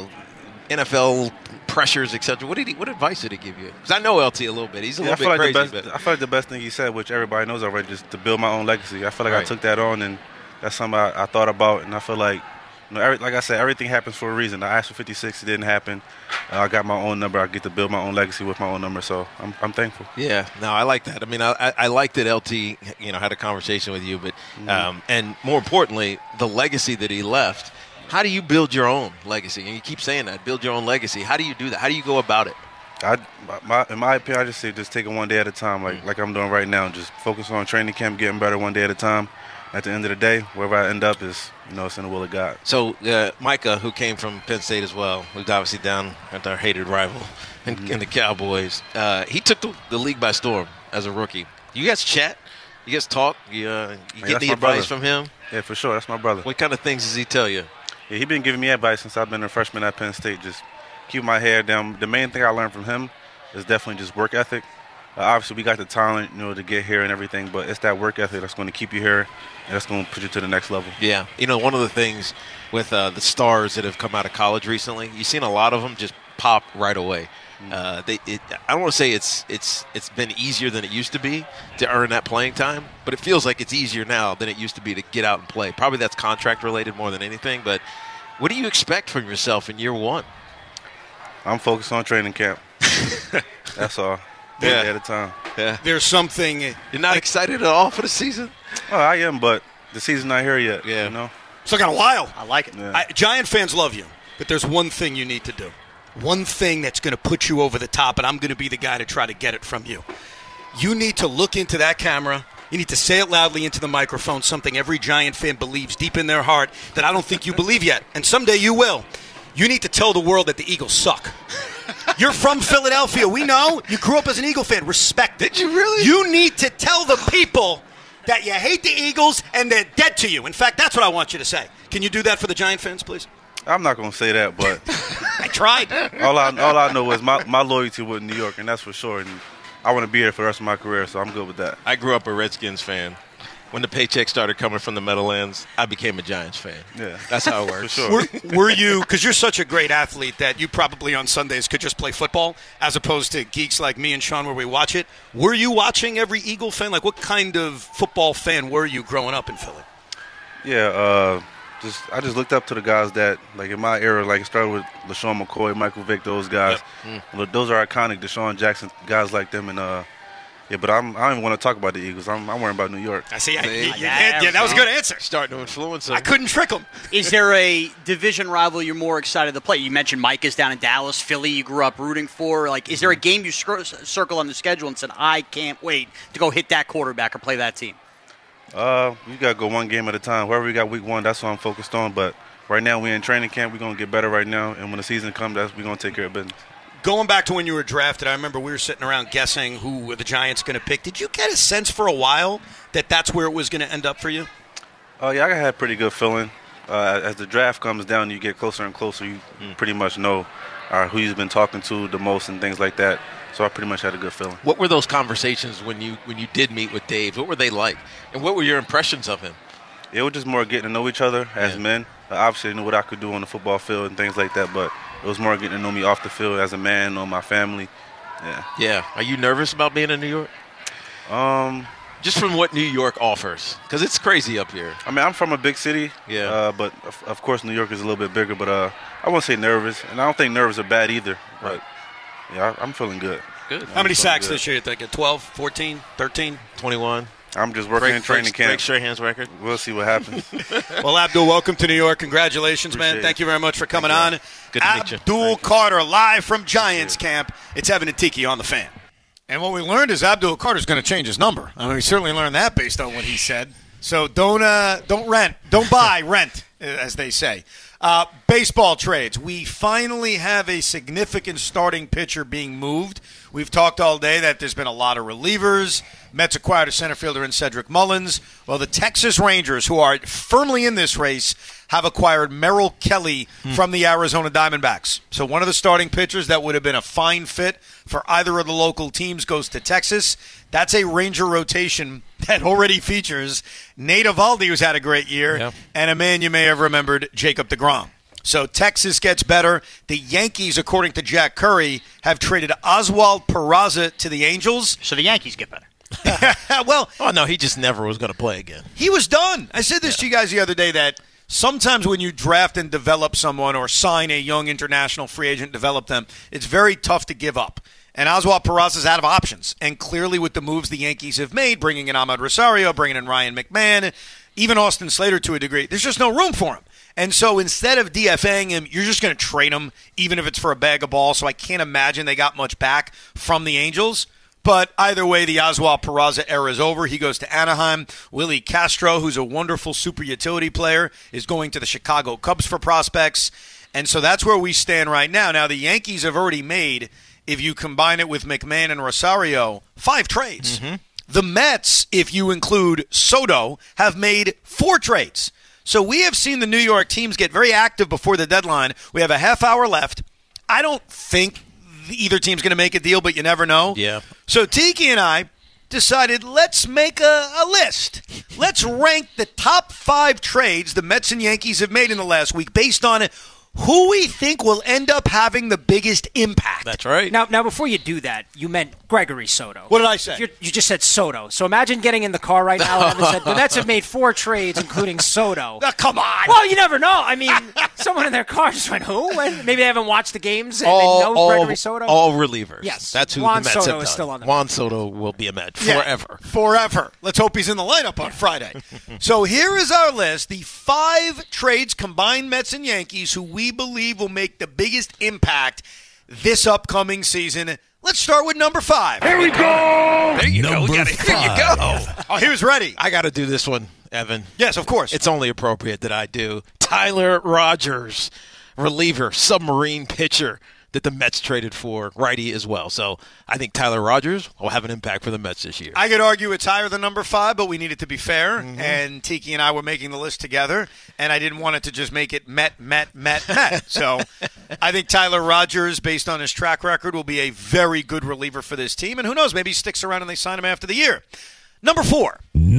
S3: NFL pressures, etc.? What advice did he give you? Because I know LT a little bit. He's a little bit crazy.
S7: I feel like the best thing he said, which everybody knows already, just to build my own legacy. I feel like I took that on, and that's something I thought about, and I feel like, like I said, everything happens for a reason. I asked for 56, it didn't happen. I got my own number. I get to build my own legacy with my own number, so I'm thankful.
S3: Yeah, no, I like that. I mean, I like that LT, had a conversation with you, but and more importantly, the legacy that he left. How do you build your own legacy? And you keep saying that, build your own legacy. How do you do that? How do you go about it?
S7: In my opinion, I just say just take it one day at a time, like I'm doing right now. Just focus on training camp, getting better one day at a time. At the end of the day, wherever I end up is, it's in the will of God.
S3: So Micah, who came from Penn State as well, who's obviously down at our hated rival in the Cowboys, he took the league by storm as a rookie. You guys chat? You guys talk? You get the advice from him?
S7: Yeah, for sure. That's my brother.
S3: What kind of things does he tell you?
S7: Yeah, he's been giving me advice since I've been a freshman at Penn State. Just keep my head down. The main thing I learned from him is definitely just work ethic. Obviously, we got the talent, to get here and everything, but it's that work ethic that's going to keep you here, and that's going to put you to the next level. Yeah.
S3: One of the things with the stars that have come out of college recently, you've seen a lot of them just pop right away. I don't want to say it's been easier than it used to be to earn that playing time, but it feels like it's easier now than it used to be to get out and play. Probably that's contract related more than anything, but what do you expect from yourself in year one?
S7: I'm focused on training camp. That's all. One day at a time.
S3: Yeah.
S2: There's something.
S3: You're not excited at all for the season?
S7: Oh, I am, but the season's not here yet. Yeah.
S2: Still got a while.
S6: I like it.
S7: Yeah.
S2: Giant fans love you, but there's one thing you need to do. One thing that's going to put you over the top, and I'm going to be the guy to try to get it from you. You need to look into that camera. You need to say it loudly into the microphone, something every Giant fan believes deep in their heart that I don't think you believe yet, and someday you will. You need to tell the world that the Eagles suck. You're from Philadelphia. We know. You grew up as an Eagle fan. Respect it.
S3: Did you really?
S2: You need to tell the people that you hate the Eagles and they're dead to you. In fact, that's what I want you to say. Can you do that for the Giant fans, please?
S7: I'm not going to say that, but
S2: I tried.
S7: all I know is my loyalty with New York, and that's for sure. And I want to be here for the rest of my career, so I'm good with that.
S3: I grew up a Redskins fan. When the paycheck started coming from the Meadowlands, I became a Giants fan.
S7: Yeah.
S3: That's how it works.
S7: For sure.
S2: Were you, because you're such a great athlete that you probably on Sundays could just play football as opposed to geeks like me and Sean where we watch it. Were you watching every Eagle fan? Like, what kind of football fan were you growing up in Philly?
S7: Yeah, I just looked up to the guys that, like, in my era, like, it started with LaShawn McCoy, Michael Vick, those guys. Yep. Those are iconic, Deshaun Jackson, guys like them, and yeah, but I don't even want to talk about the Eagles. I'm worrying about New York.
S2: I see. Yeah, that was a good answer.
S3: Starting to influence them.
S2: I couldn't trick them.
S6: Is there a division rival you're more excited to play? You mentioned Micah's down in Dallas, Philly. You grew up rooting for. Like, is there a game you circle on the schedule and said, I can't wait to go hit that quarterback or play that team?
S7: We got to go one game at a time. Whoever we got week one, that's what I'm focused on. But right now, we're in training camp. We're going to get better right now. And when the season comes, we're going to take care of business.
S2: Going back to when you were drafted, I remember we were sitting around guessing who were the Giants going to pick. Did you get a sense for a while that that's where it was going to end up for you?
S7: Oh, yeah, I had a pretty good feeling. As the draft comes down, you get closer and closer. You pretty much know who you've been talking to the most and things like that. So I pretty much had a good feeling.
S3: What were those conversations when you did meet with Dave? What were they like? And what were your impressions of him?
S7: It was just more getting to know each other as men. Obviously, I knew what I could do on the football field and things like that, but it was more getting to know me off the field as a man, know my family. Yeah.
S3: Yeah. Are you nervous about being in New York? Just from what New York offers, because it's crazy up here.
S7: I mean, I'm from a big city.
S3: Yeah.
S7: But of course, New York is a little bit bigger. But I won't say nervous, and I don't think nerves are bad either.
S3: Right.
S7: But yeah, I'm feeling good.
S3: Good.
S2: How many sacks this year, you think? 12, 14, 13?
S3: 21.
S7: I'm just working in training camp.
S3: Break Strahan's record.
S7: We'll see what happens.
S2: Well, Abdul, welcome to New York. Congratulations, man.
S7: Appreciate
S2: Thank
S7: it.
S2: you very much for coming on.
S3: Good to meet you.
S2: Abdul Carter, live from Giants camp. It's Evan and Tiki on the Fan. And what we learned is Abdul Carter's going to change his number. I mean, we certainly learned that based on what he said. So don't buy, rent, as they say. Baseball trades. We finally have a significant starting pitcher being moved. We've talked all day that there's been a lot of relievers. Mets acquired a center fielder in Cedric Mullins. Well, the Texas Rangers, who are firmly in this race, have acquired Merrill Kelly from the Arizona Diamondbacks. So one of the starting pitchers that would have been a fine fit for either of the local teams goes to Texas. That's a Ranger rotation that already features Nate Eovaldi, who's had a great year, and a man you may have remembered, Jacob deGrom. So Texas gets better. The Yankees, according to Jack Curry, have traded Oswald Peraza to the Angels.
S4: So the Yankees get better.
S2: Well,
S3: Oh, no, he just never was going to play again.
S2: he was done. I said this to you guys the other day that sometimes when you draft and develop someone or sign a young international free agent, develop them, it's very tough to give up. And Oswald Peraza is out of options. And clearly with the moves the Yankees have made, bringing in Ahmad Rosario, bringing in Ryan McMahon, even Austin Slater to a degree, there's just no room for him. And so instead of DFAing him, you're just going to trade him, even if it's for a bag of balls. So I can't imagine they got much back from the Angels. But either way, the Oswald Peraza era is over. He goes to Anaheim. Willie Castro, who's a wonderful super utility player, is going to the Chicago Cubs for prospects. And so that's where we stand right now. Now, the Yankees have already made, if you combine it with McMahon and Rosario, 5 trades. The Mets, if you include Soto, have made 4 trades. So we have seen the New York teams get very active before the deadline. We have a half hour left. I don't think either team's going to make a deal, but you never know.
S3: Yeah.
S2: So Tiki and I decided let's make a list. Let's rank the top 5 trades the Mets and Yankees have made in the last week based on who we think will end up having the biggest impact.
S3: That's right.
S8: Now, before you do that, you meant Gregory Soto.
S2: What did I say?
S8: You just said Soto. So imagine getting in the car right now and said, the Mets have made 4 trades, including Soto.
S2: Come on.
S8: Well, you never know. I mean, someone in their car just went, who? And maybe they haven't watched the games and they know Gregory Soto.
S3: All relievers.
S8: Yes.
S3: That's who
S8: Juan
S3: the Mets
S8: Soto
S3: have done.
S8: is still on the
S3: Juan Soto will be a Met forever.
S2: Forever. Let's hope he's in the lineup on Friday. So here is our list. The 5 trades combined Mets and Yankees who we believe will make the biggest impact this upcoming season. Let's start with number 5.
S3: Here we go. There you
S9: Number
S3: go. Here you go.
S2: Oh, he was ready.
S3: I got to do this one, Evan.
S2: Yes, of course.
S3: It's only appropriate that I do. Tyler Rogers, reliever, submarine pitcher that the Mets traded for, righty as well. So I think Tyler Rogers will have an impact for the Mets this year.
S2: I could argue it's higher than number 5, but we needed to be fair. And Tiki and I were making the list together, and I didn't want it to just make it Met. So I think Tyler Rogers, based on his track record, will be a very good reliever for this team. And who knows, maybe he sticks around and they sign him after the year. Number 4.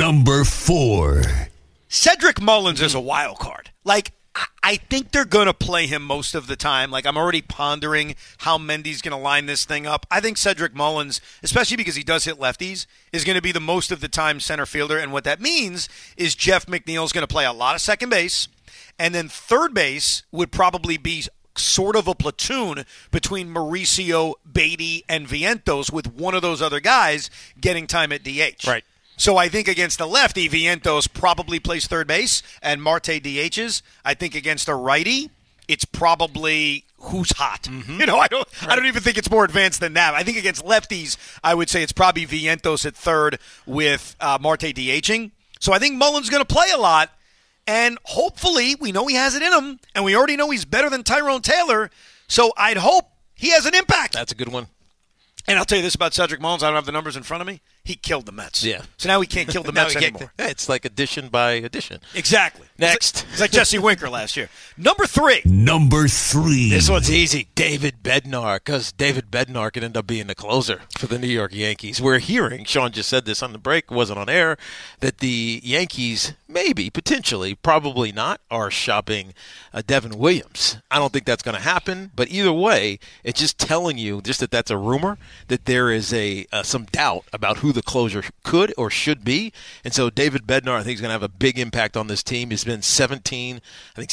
S2: Cedric Mullins is a wild card. Like, I think they're going to play him most of the time. Like, I'm already pondering how Mendy's going to line this thing up. I think Cedric Mullins, especially because he does hit lefties, is going to be the most of the time center fielder. And what that means is Jeff McNeil's going to play a lot of second base. And then third base would probably be sort of a platoon between Mauricio, Beatty, and Vientos, with one of those other guys getting time at DH.
S3: Right.
S2: So I think against the lefty, Vientos probably plays third base and Marte DHs. I think against a righty, it's probably who's hot. You know, I don't even think it's more advanced than that. I think against lefties, I would say it's probably Vientos at third with Marte DHing. So I think Mullins going to play a lot, and hopefully we know he has it in him, and we already know he's better than Tyrone Taylor. So I'd hope he has an impact.
S3: That's a good one.
S2: And I'll tell you this about Cedric Mullins. I don't have the numbers in front of me. He killed the Mets.
S3: Yeah.
S2: So now we can't kill the
S3: Now
S2: Mets
S3: we can't-
S2: anymore.
S3: It's like addition by addition.
S2: Exactly.
S3: Next.
S2: It's like Jesse Winker last year. Number 3.
S3: This one's easy. David Bednar, because David Bednar could end up being the closer for the New York Yankees. We're hearing, Sean just said this on the break, wasn't on air, that the Yankees maybe, potentially, probably not, are shopping Devin Williams. I don't think that's going to happen, but either way, it's just telling you just that that's a rumor, that there is some doubt about who the closer could or should be. And so David Bednar, I think, is going to have a big impact on this team. He's been 17 of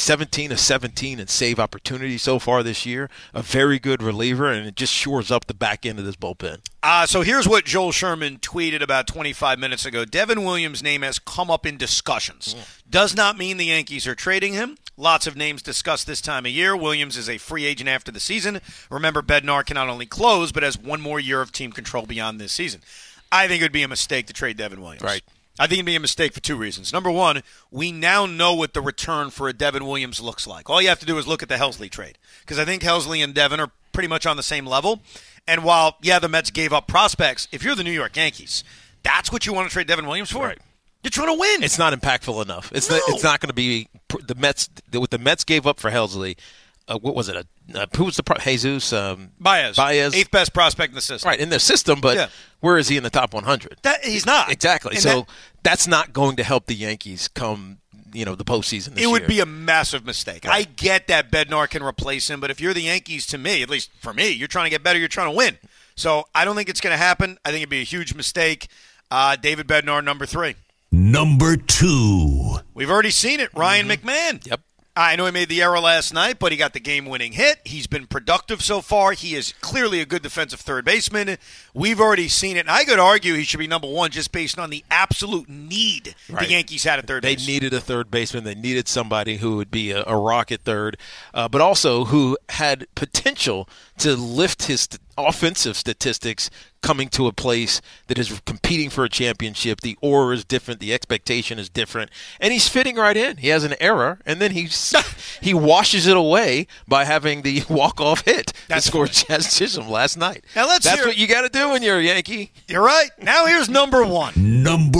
S3: 17 in save opportunities so far this year. A very good reliever, and it just shores up the back end of this bullpen.
S2: So here's what Joel Sherman tweeted about 25 minutes ago. Devin Williams' name has come up in discussions. Does not mean the Yankees are trading him. Lots of names discussed this time of year. Williams is a free agent after the season. Remember, Bednar can not only close, but has one more year of team control beyond this season. I think it would be a mistake to trade Devin Williams.
S3: Right.
S2: I think it would be a mistake for two reasons. Number one, we now know what the return for a Devin Williams looks like. All you have to do is look at the Helsley trade, because I think Helsley and Devin are pretty much on the same level. And while, the Mets gave up prospects, if you're the New York Yankees, that's what you want to trade Devin Williams for?
S3: Right.
S2: You're trying to win.
S3: It's not impactful enough. It's not going to be the Mets. What the Mets gave up for Helsley, what was it? Who was the Jesus?
S2: Baez. 8th best prospect in the system.
S3: Right, in their system, but where is he in the top 100?
S2: He's not.
S3: Exactly. And that's not going to help the Yankees come the postseason this year.
S2: It would be a massive mistake. Right. I get that Bednar can replace him, but if you're the Yankees, to me, at least for me, you're trying to get better, you're trying to win. So I don't think it's going to happen. I think it'd be a huge mistake. David Bednar, number 3.
S9: Number 2.
S2: We've already seen it. Ryan McMahon.
S3: Yep.
S2: I know he made the error last night, but he got the game-winning hit. He's been productive so far. He is clearly a good defensive third baseman. We've already seen it. And I could argue he should be number 1 just based on the absolute need the Yankees had at third base.
S3: They needed a third baseman. They needed somebody who would be a rock at third, but also who had potential to lift his offensive statistics coming to a place that is competing for a championship. The aura is different. The expectation is different. And he's fitting right in. He has an error, and then he washes it away by having the walk-off hit that scored Jazz Chisholm last night.
S2: Now
S3: That's what you got to do when you're a Yankee.
S2: You're right. Now here's number 1.
S9: Number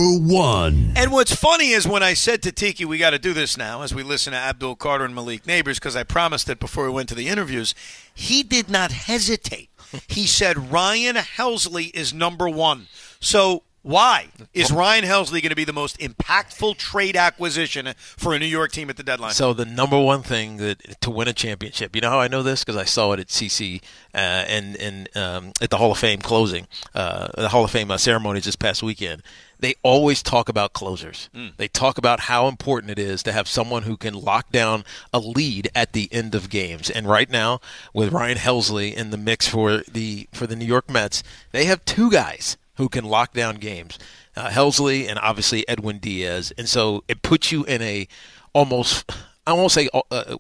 S9: 1.
S2: And what's funny is when I said to Tiki, we got to do this now as we listen to Abdul Carter and Malik Neighbors, because I promised it before we went to the interviews, he did not hesitate. He said Ryan Helsley is number 1. So why is Ryan Helsley going to be the most impactful trade acquisition for a New York team at the deadline?
S3: So the number one thing to win a championship, you know how I know this? Because I saw it at CC and at the Hall of Fame closing, the Hall of Fame ceremonies this past weekend. They always talk about closers. They talk about how important it is to have someone who can lock down a lead at the end of games. And right now, with Ryan Helsley in the mix for the New York Mets, they have 2 guys who can lock down games, Helsley and obviously Edwin Diaz. And so it puts you in a almost, I won't say,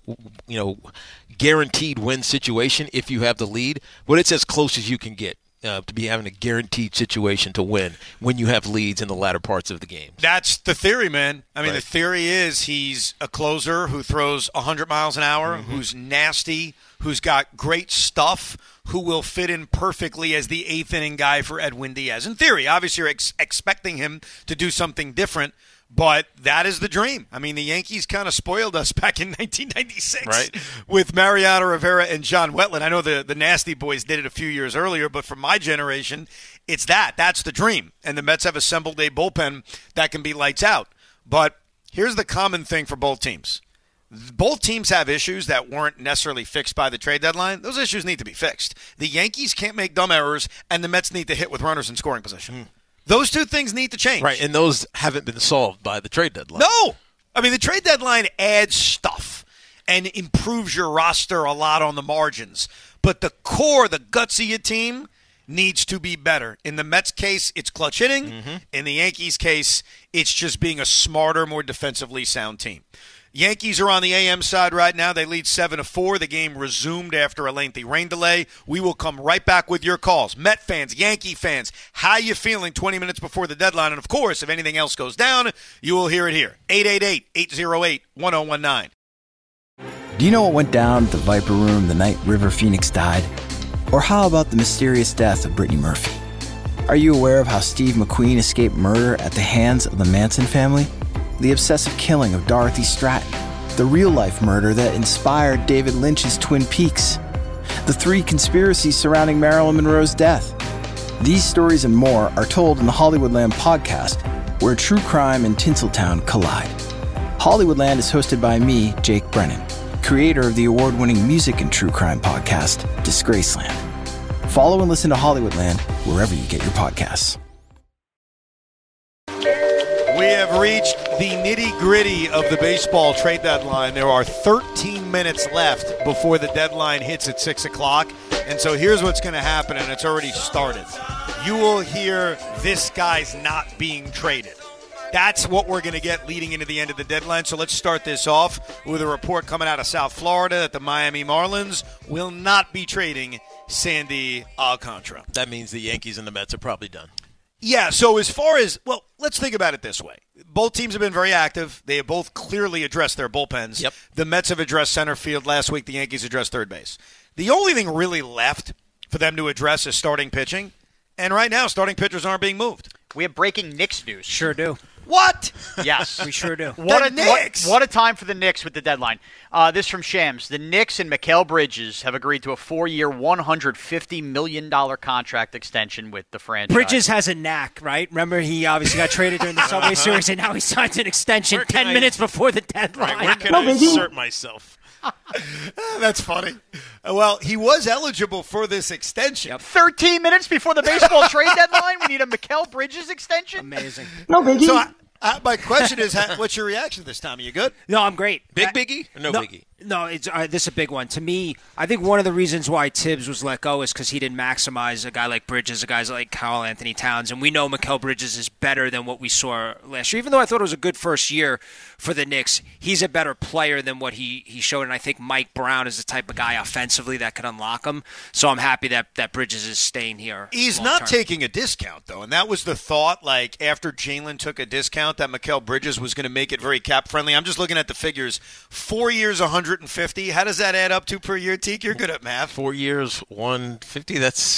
S3: guaranteed win situation if you have the lead, but it's as close as you can get. To be having a guaranteed situation to win when you have leads in the latter parts of the game.
S2: That's the theory, man. I mean, The theory is he's a closer who throws 100 miles an hour, who's nasty, who's got great stuff, who will fit in perfectly as the 8th inning guy for Edwin Diaz. In theory, obviously you're expecting him to do something different, but that is the dream. I mean, the Yankees kind of spoiled us back in 1996 with Mariano Rivera and John Wetland. I know the Nasty Boys did it a few years earlier, but for my generation, it's that. That's the dream. And the Mets have assembled a bullpen that can be lights out. But here's the common thing for both teams. Both teams have issues that weren't necessarily fixed by the trade deadline. Those issues need to be fixed. The Yankees can't make dumb errors, and the Mets need to hit with runners in scoring position. Those 2 things need to change.
S3: Right, and those haven't been solved by the trade deadline.
S2: No! I mean, the trade deadline adds stuff and improves your roster a lot on the margins. But the core, the guts of your team, needs to be better. In the Mets' case, it's clutch hitting. In the Yankees' case, it's just being a smarter, more defensively sound team. Yankees are on the AM side right now. They lead 7-4. The game resumed after a lengthy rain delay. We will come right back with your calls. Met fans, Yankee fans, how you feeling 20 minutes before the deadline? And, of course, if anything else goes down, you will hear it here. 888-808-1019.
S1: Do you know what went down at the Viper Room the night River Phoenix died? Or how about the mysterious death of Brittany Murphy? Are you aware of how Steve McQueen escaped murder at the hands of the Manson family? The obsessive killing of Dorothy Stratton, the real-life murder that inspired David Lynch's Twin Peaks, the 3 conspiracies surrounding Marilyn Monroe's death. These stories and more are told in the Hollywoodland podcast, where true crime and Tinseltown collide. Hollywoodland is hosted by me, Jake Brennan, creator of the award-winning music and true crime podcast, Disgraceland. Follow and listen to Hollywoodland wherever you get your podcasts.
S2: have reached the nitty-gritty of the baseball trade deadline. There are 13 minutes left before the deadline hits at 6 o'clock. And so here's what's going to happen, and it's already started. You will hear this guy's not being traded. That's what we're going to get leading into the end of the deadline. So let's start this off with a report coming out of South Florida that the Miami Marlins will not be trading Sandy Alcantara.
S3: That means the Yankees and the Mets are probably done.
S2: Yeah, so as far as, well, let's think about it this way. Both teams have been very active. They have both clearly addressed their bullpens.
S3: Yep.
S2: The Mets have addressed center field. Last week, the Yankees addressed third base. The only thing really left for them to address is starting pitching. And right now, starting pitchers aren't being moved.
S4: We have breaking Knicks news.
S8: Sure do.
S2: What?
S4: Yes.
S8: We sure do.
S4: What
S2: Knicks?
S4: What a time for the Knicks with the deadline. This from Shams. The Knicks and Mikal Bridges have agreed to a 4-year, $150 million contract extension with the franchise.
S8: Bridges has a knack, right? Remember, he obviously got traded during the Subway Series, and now he signs an extension 10 minutes before the deadline.
S3: Where can I insert myself?
S2: That's funny. Well, he was eligible for this extension.
S8: Yep.
S4: 13 minutes before the baseball trade deadline, we need a Mikal Bridges extension?
S8: Amazing.
S2: So my question is, what's your reaction this time? Are you good?
S8: No, I'm great.
S3: Big biggie or no biggie?
S8: No, it's this is a big one. To me, I think one of the reasons why Tibbs was let go is because he didn't maximize a guy like Bridges, a guy like Karl Anthony Towns. And we know Mikal Bridges is better than what we saw last year. Even though I thought it was a good first year for the Knicks, he's a better player than what he showed. And I think Mike Brown is the type of guy offensively that could unlock him. So I'm happy that Bridges is staying here.
S2: He's not taking a discount, though. And that was the thought, like, after Jalen took a discount, that Mikal Bridges was going to make it very cap-friendly. I'm just looking at the figures. 4 years, 150. How does that add up to per year, Teak? You're good at math.
S3: 4 years, 150. That's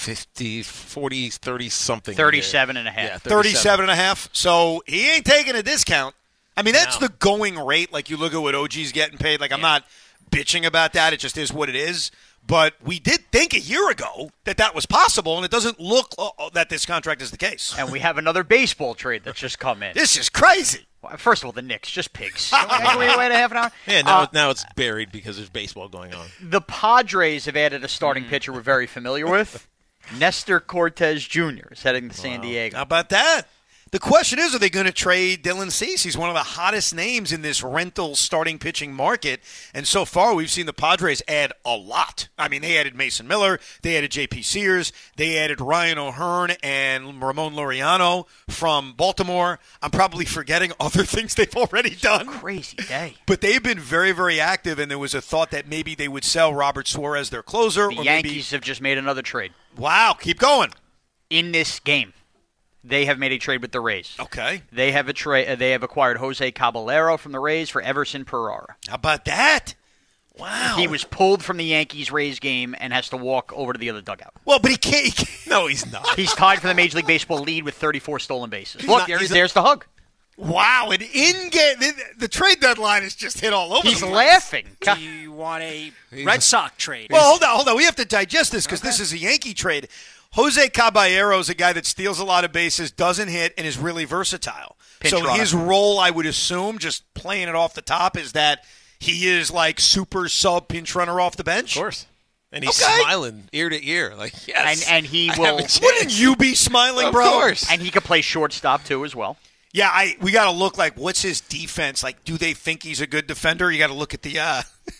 S3: 50, 40, 30 something.
S4: 37 and a half.
S3: Yeah,
S2: 37 and a half. So he ain't taking a discount. I mean, that's the going rate. Like, you look at what OG's getting paid. Like, I'm not bitching about that. It just is what it is. But we did think a year ago that was possible, and it doesn't look that this contract is the case.
S4: And we have another baseball trade that's just come in.
S2: This is crazy.
S4: Well, first of all, the Knicks, just pigs. Wait a half an hour?
S3: Yeah, now it's buried because there's baseball going on.
S4: The Padres have added a starting pitcher we're very familiar with. Nestor Cortez Jr. is heading to San Diego.
S2: How about that? The question is, are they going to trade Dylan Cease? He's one of the hottest names in this rental starting pitching market. And so far, we've seen the Padres add a lot. I mean, they added Mason Miller. They added J.P. Sears. They added Ryan O'Hearn and Ramon Laureano from Baltimore. I'm probably forgetting other things they've already done.
S4: Crazy day.
S2: But they've been very, very active, and there was a thought that maybe they would sell Robert Suarez, their closer.
S4: The Yankees have just made another trade.
S2: Wow, keep going.
S4: In this game, they have made a trade with the Rays.
S2: Okay.
S4: They have They have acquired Jose Caballero from the Rays for Everson Pereira.
S2: How about that? Wow.
S4: He was pulled from the Yankees-Rays game and has to walk over to the other dugout.
S2: Well, but he can't.
S3: No, he's not.
S4: He's tied for the Major League Baseball lead with 34 stolen bases. Look, there's the hug.
S2: Wow, an in-game. The trade deadline is just hit all over.
S4: He's
S2: the place.
S4: laughing.
S8: Do you want a Red Sox trade?
S2: Well, hold on. We have to digest this because this is a Yankee trade. Jose Caballero is a guy that steals a lot of bases, doesn't hit, and is really versatile.
S4: Pinch
S2: so
S4: runner.
S2: his role, I would assume, just playing it off the top, is that he is like super sub pinch runner off the bench.
S3: Of course. And he's
S2: Okay.
S3: smiling ear to ear. Like, yes.
S4: And he
S3: I
S4: will.
S3: have a chance.
S2: Wouldn't you be smiling,
S3: Of
S2: bro?
S3: course.
S4: And he could play shortstop too as well.
S2: Yeah, we got to look like what's his defense like? Do they think he's a good defender? You got to look at the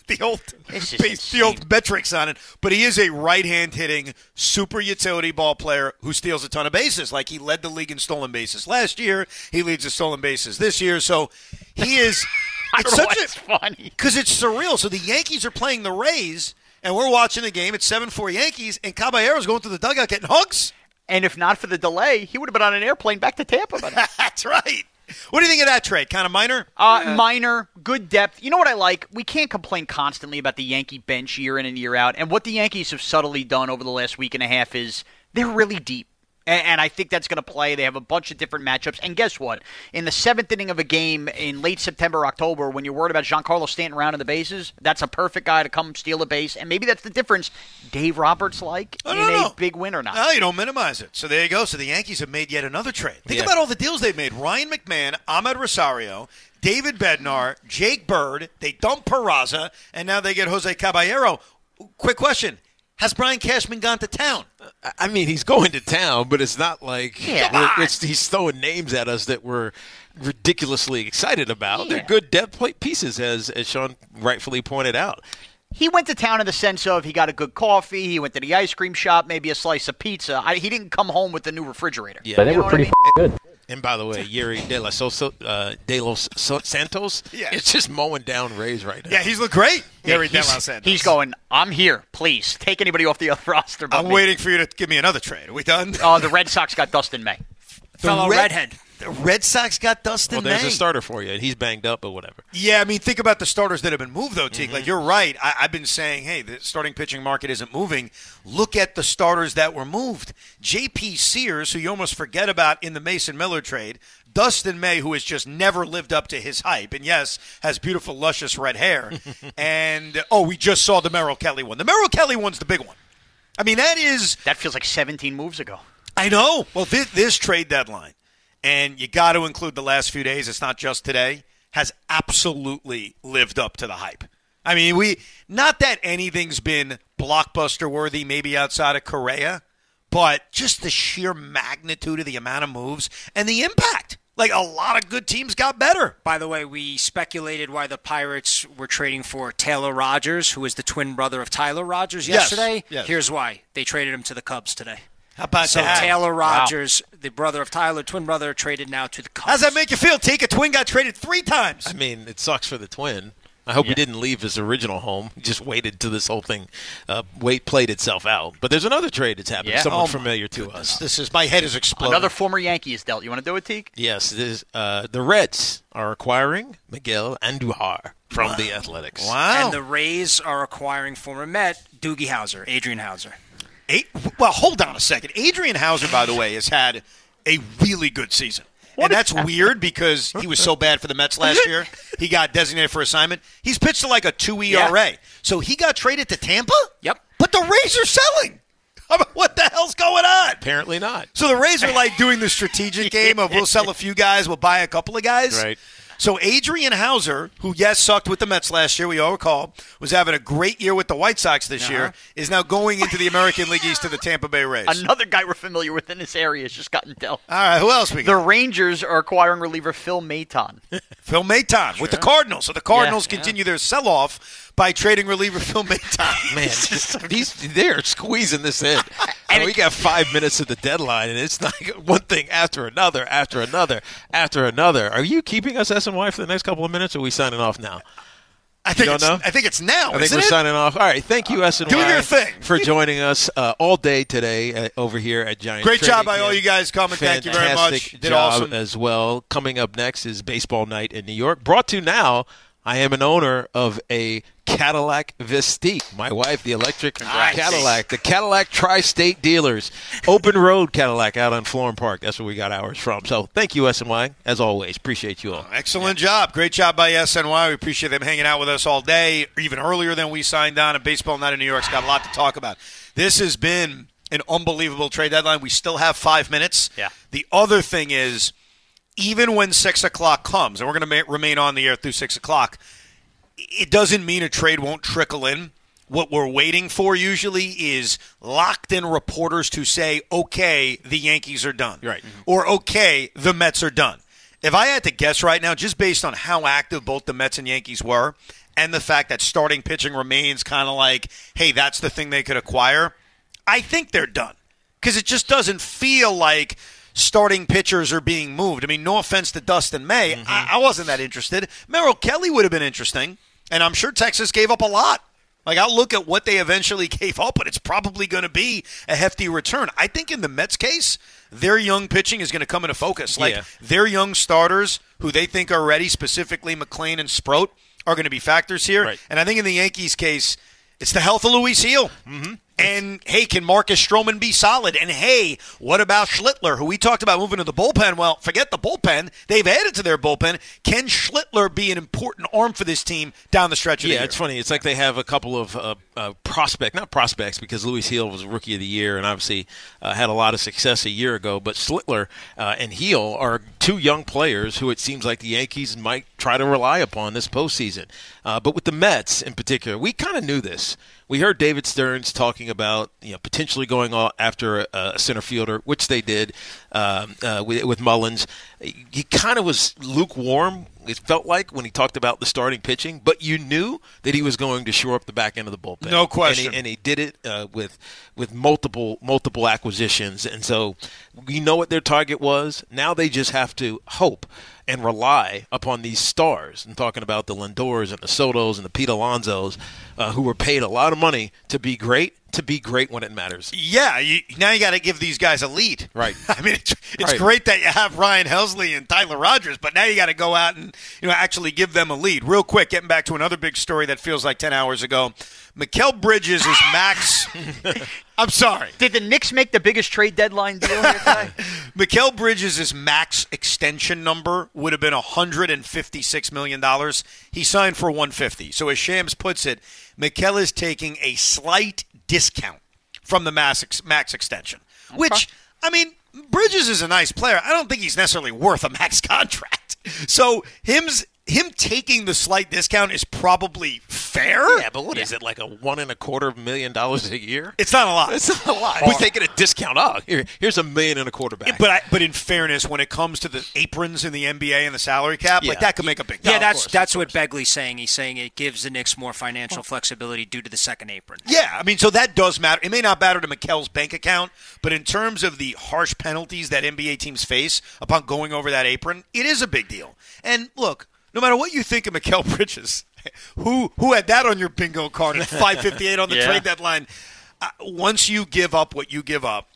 S2: old metrics on it. But he is a right-hand hitting super utility ball player who steals a ton of bases. Like, he led the league in stolen bases last year. He leads the stolen bases this year. So he is.
S4: It's funny
S2: because it's surreal. So the Yankees are playing the Rays, and we're watching the game. It's 7-4 Yankees, and Caballero's going through the dugout getting hugs.
S4: And if not for the delay, he would have been on an airplane back to Tampa.
S2: That's right. What do you think of that trade? Kind of minor?
S4: Minor, good depth. You know what I like? We can't complain constantly about the Yankee bench year in and year out. And what the Yankees have subtly done over the last week and a half is they're really deep. And I think that's going to play. They have a bunch of different matchups. And guess what? In the seventh inning of a game in late September, October, when you're worried about Giancarlo Stanton around in the bases, that's a perfect guy to come steal a base. And maybe that's the difference Dave Roberts like in a big win or not.
S2: No, you don't minimize it. So there you go. So the Yankees have made yet another trade. Think about all the deals they've made. Ryan McMahon, Ahmed Rosario, David Bednar, Jake Bird. They dump Peraza, and now they get Jose Caballero. Quick question. Has Brian Cashman gone to town?
S3: I mean, he's going to town, but it's not like he's throwing names at us that we're ridiculously excited about. They're good depth pieces, as Sean rightfully pointed out.
S4: He went to town in the sense of he got a good coffee, he went to the ice cream shop, maybe a slice of pizza. He didn't come home with the new refrigerator.
S3: Yeah,
S10: they were pretty good.
S3: And by the way, Yuri De Los Santos is just mowing down Rays right now.
S2: Yeah, he's looked great. Yuri De Los Santos.
S4: He's going, I'm here. Please, take anybody off the roster.
S2: I'm waiting for you to give me another trade. Are we done?
S4: The Red Sox got Dustin May.
S8: Fellow redhead.
S2: The Red Sox got Dustin May.
S3: There's a starter for you. He's banged up, but whatever.
S2: Yeah, I mean, think about the starters that have been moved, though, Teague. Like, you're right. I've been saying, hey, the starting pitching market isn't moving. Look at the starters that were moved. J.P. Sears, who you almost forget about in the Mason Miller trade. Dustin May, who has just never lived up to his hype. And, yes, has beautiful, luscious red hair. And, we just saw the Merrill Kelly one. The Merrill Kelly one's the big one. I mean, that feels
S4: like 17 moves ago.
S2: I know. Well, this trade deadline, and you got to include the last few days, it's not just today, has absolutely lived up to the hype. I mean, not that anything's been blockbuster worthy, maybe outside of Correa, but just the sheer magnitude of the amount of moves and the impact. Like, a lot of good teams got better.
S8: By the way, we speculated why the Pirates were trading for Taylor Rogers, who is the twin brother of Tyler Rogers, yesterday.
S2: Yes.
S8: Here's why. They traded him to the Cubs today.
S2: How about that?
S8: So Taylor Rogers, the brother of Tyler, twin brother, traded now to the Cubs.
S2: How's that make you feel, Teak? A twin got traded 3 times.
S3: I mean, it sucks for the twin. I hope he didn't leave his original home. He just waited till this whole thing played itself out. But there's another trade that's happening. Someone familiar to us.
S2: My head is exploding.
S4: Another former Yankee is dealt. You want to do it, Teak?
S3: Yes. The Reds are acquiring Miguel Andujar from the Athletics.
S2: Wow.
S8: And the Rays are acquiring former Met Doogie Howser, Adrian Hauser.
S2: Well, hold on a second. Adrian Hauser, by the way, has had a really good season. And that's weird because he was so bad for the Mets last year. He got designated for assignment. He's pitched to like a 2 ERA. Yeah. So he got traded to Tampa?
S8: Yep.
S2: But the Rays are selling. What the hell's going on?
S3: Apparently not.
S2: So the Rays are like doing the strategic game of we'll sell a few guys, we'll buy a couple of guys.
S3: Right.
S2: So Adrian Hauser, who, yes, sucked with the Mets last year, we all recall, was having a great year with the White Sox this year, is now going into the American League East to the Tampa Bay Rays.
S4: Another guy we're familiar with in this area has just gotten dealt.
S2: All right, who else we got?
S4: The Rangers are acquiring reliever Phil Maton.
S2: Phil Maton with the Cardinals. So the Cardinals continue their sell-off by trading reliever Phil Maton.
S3: Man, they're squeezing this in. And we got 5 minutes at the deadline, and it's like one thing after another, after another, after another. Are you keeping us SNY for the next couple of minutes, or are we signing off now?
S2: I think it's now.
S3: I think we're signing off. All right, thank you, SNY.
S2: Do your thing.
S3: For joining us all day today over here at Giant
S2: Great
S3: Training
S2: job by
S3: Camp.
S2: all you guys coming. Thank you very much.
S3: Fantastic
S2: Did
S3: job
S2: awesome.
S3: as well. Coming up next is Baseball Night in New York. Brought to you now. I am an owner of a Cadillac Vistique. My wife, the electric Cadillac. The Cadillac Tri-State Dealers. Open Road Cadillac out on Florham Park. That's where we got ours from. So thank you, SNY, as always. Appreciate you all.
S2: Excellent job. Great job by SNY. We appreciate them hanging out with us all day, even earlier than we signed on. And Baseball Night in New York's got a lot to talk about. This has been an unbelievable trade deadline. We still have 5 minutes.
S4: Yeah.
S2: The other thing is, even when 6 o'clock comes, and we're going to remain on the air through 6 o'clock, it doesn't mean a trade won't trickle in. What we're waiting for usually is locked-in reporters to say, okay, the Yankees are done.
S3: Right.
S2: Or, okay, the Mets are done. If I had to guess right now, just based on how active both the Mets and Yankees were and the fact that starting pitching remains kind of like, hey, that's the thing they could acquire, I think they're done. Because it just doesn't feel like starting pitchers are being moved. I mean, no offense to Dustin May. I wasn't that interested. Merrill Kelly would have been interesting, and I'm sure Texas gave up a lot. Like, I'll look at what they eventually gave up, but it's probably going to be a hefty return. I think in the Mets case, their young pitching is going to come into focus. Like, their young starters who they think are ready, specifically McClain and Sproat, are going to be factors here.
S3: Right.
S2: And I think in the Yankees case, it's the health of Luis Heel. And, hey, can Marcus Stroman be solid? And, hey, what about Schlittler, who we talked about moving to the bullpen? Well, forget the bullpen. They've added to their bullpen. Can Schlittler be an important arm for this team down the stretch of the year?
S3: Yeah, it's funny. It's like they have a couple of not prospects, because Luis Heel was Rookie of the Year and obviously had a lot of success a year ago, but Slittler and Heel are two young players who it seems like the Yankees might try to rely upon this postseason. But with the Mets in particular, we kind of knew this. We heard David Stearns talking about potentially going after a center fielder, which they did with Mullins. He kind of was lukewarm, it felt like, when he talked about the starting pitching, but you knew that he was going to shore up the back end of the bullpen.
S2: No question.
S3: And he did it with multiple acquisitions. And so we know what their target was. Now they just have to hope and rely upon these stars. I'm talking about the Lindors and the Sotos and the Pete Alonsos, who were paid a lot of money to be great when it matters.
S2: Yeah, now you got to give these guys a lead.
S3: Right.
S2: I mean, it's great that you have Ryan Helsley and Tyler Rogers, but now you got to go out and actually give them a lead. Real quick, getting back to another big story that feels like 10 hours ago. Mikal Bridges is max. I'm sorry.
S4: Did the Knicks make the biggest trade deadline deal here today?
S2: Mikal Bridges' max extension number would have been $156 million. He signed for $150. So as Shams puts it, Mikal is taking a slight discount from the max extension, which, I mean, Bridges is a nice player. I don't think he's necessarily worth a max contract. So him taking the slight discount is probably fair.
S3: Yeah, but what is it, like a $1.25 million a year?
S2: It's not a lot.
S3: It's not a lot. We're taking a discount. Here's $1.25 million back.
S2: But in fairness, when it comes to the aprons in the NBA and the salary cap, like that could make a big
S8: difference.
S2: difference.
S8: Yeah, that's what Begley's saying. He's saying it gives the Knicks more financial flexibility due to the second apron.
S2: Yeah, I mean, so that does matter. It may not matter to Mikel's bank account, but in terms of the harsh penalties that NBA teams face upon going over that apron, it is a big deal. And look, no matter what you think of Mikal Bridges, who had that on your bingo card at 5:58 on the trade deadline, once you give up what you give up,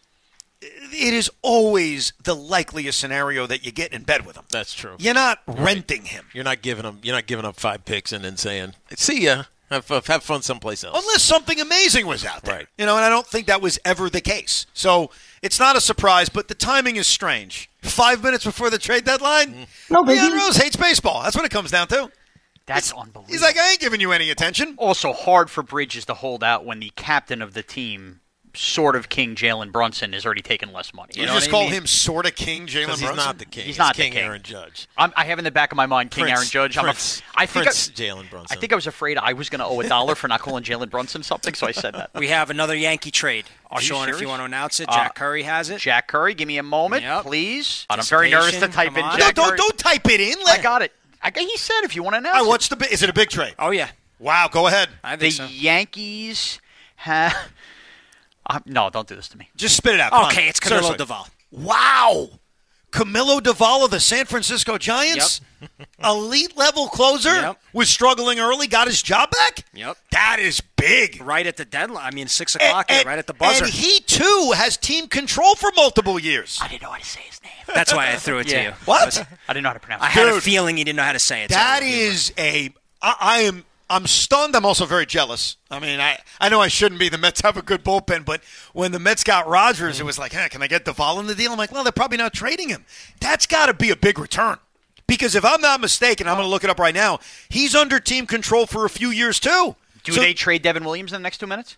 S2: it is always the likeliest scenario that you get in bed with him.
S3: That's true.
S2: You're not renting him.
S3: You're not giving up 5 picks and then saying, "See ya, have fun someplace else."
S2: Unless something amazing was out there,
S3: right?
S2: And I don't think that was ever the case. So it's not a surprise, but the timing is strange. 5 minutes before the trade deadline, Leon Rose hates baseball. That's what it comes down to.
S4: That's unbelievable.
S2: He's like, I ain't giving you any attention.
S4: Also, hard for Bridges to hold out when the captain of the team, sort of King Jalen Brunson, is already taking less money.
S2: You just call him sort of King Jalen Brunson?
S3: He's not the king.
S4: He's not
S3: King
S4: the king.
S3: Aaron Judge.
S4: I have in the back of my mind King Aaron Judge.
S3: Prince Jalen Brunson.
S4: I think I was afraid I was going to owe $1 for not calling Jalen Brunson something, so I said that.
S8: We have another Yankee trade.
S4: Are you
S8: Sean,
S4: serious?
S8: if you want to announce it, Jack Curry has it.
S4: Jack Curry, give me a moment,
S8: Yep.
S4: please. I'm very nervous to type in
S8: Come on.
S4: Jack Curry.
S2: Don't type it in.
S4: I got it. He said if you want to announce it.
S2: Is it a big trade?
S8: Oh, yeah.
S2: Wow, go ahead.
S8: I
S4: The
S8: think so.
S4: Yankees have... no, don't do this to me.
S2: Just spit it out.
S8: Okay, it's Camilo Doval.
S2: Wow. Camilo Doval of the San Francisco Giants? Elite level closer? Was struggling early, got his job back?
S8: Yep.
S2: That is big.
S8: Right at the deadline. I mean, 6 o'clock, right at the buzzer.
S2: And he, too, has team control for multiple years.
S4: I didn't know how to say his name.
S8: That's why I threw it to you.
S2: What?
S4: I didn't know how to pronounce
S8: I
S4: it.
S8: had a feeling you didn't know how to say it.
S2: That is I'm stunned. I'm also very jealous. I mean, I know I shouldn't be. The Mets have a good bullpen, but when the Mets got Rogers, it was like, can I get Doval in the deal? I'm like, well, they're probably not trading him. That's got to be a big return. Because if I'm not mistaken, I'm going to look it up right now, he's under team control for a few years, too.
S4: Do they trade Devin Williams in the next 2 minutes?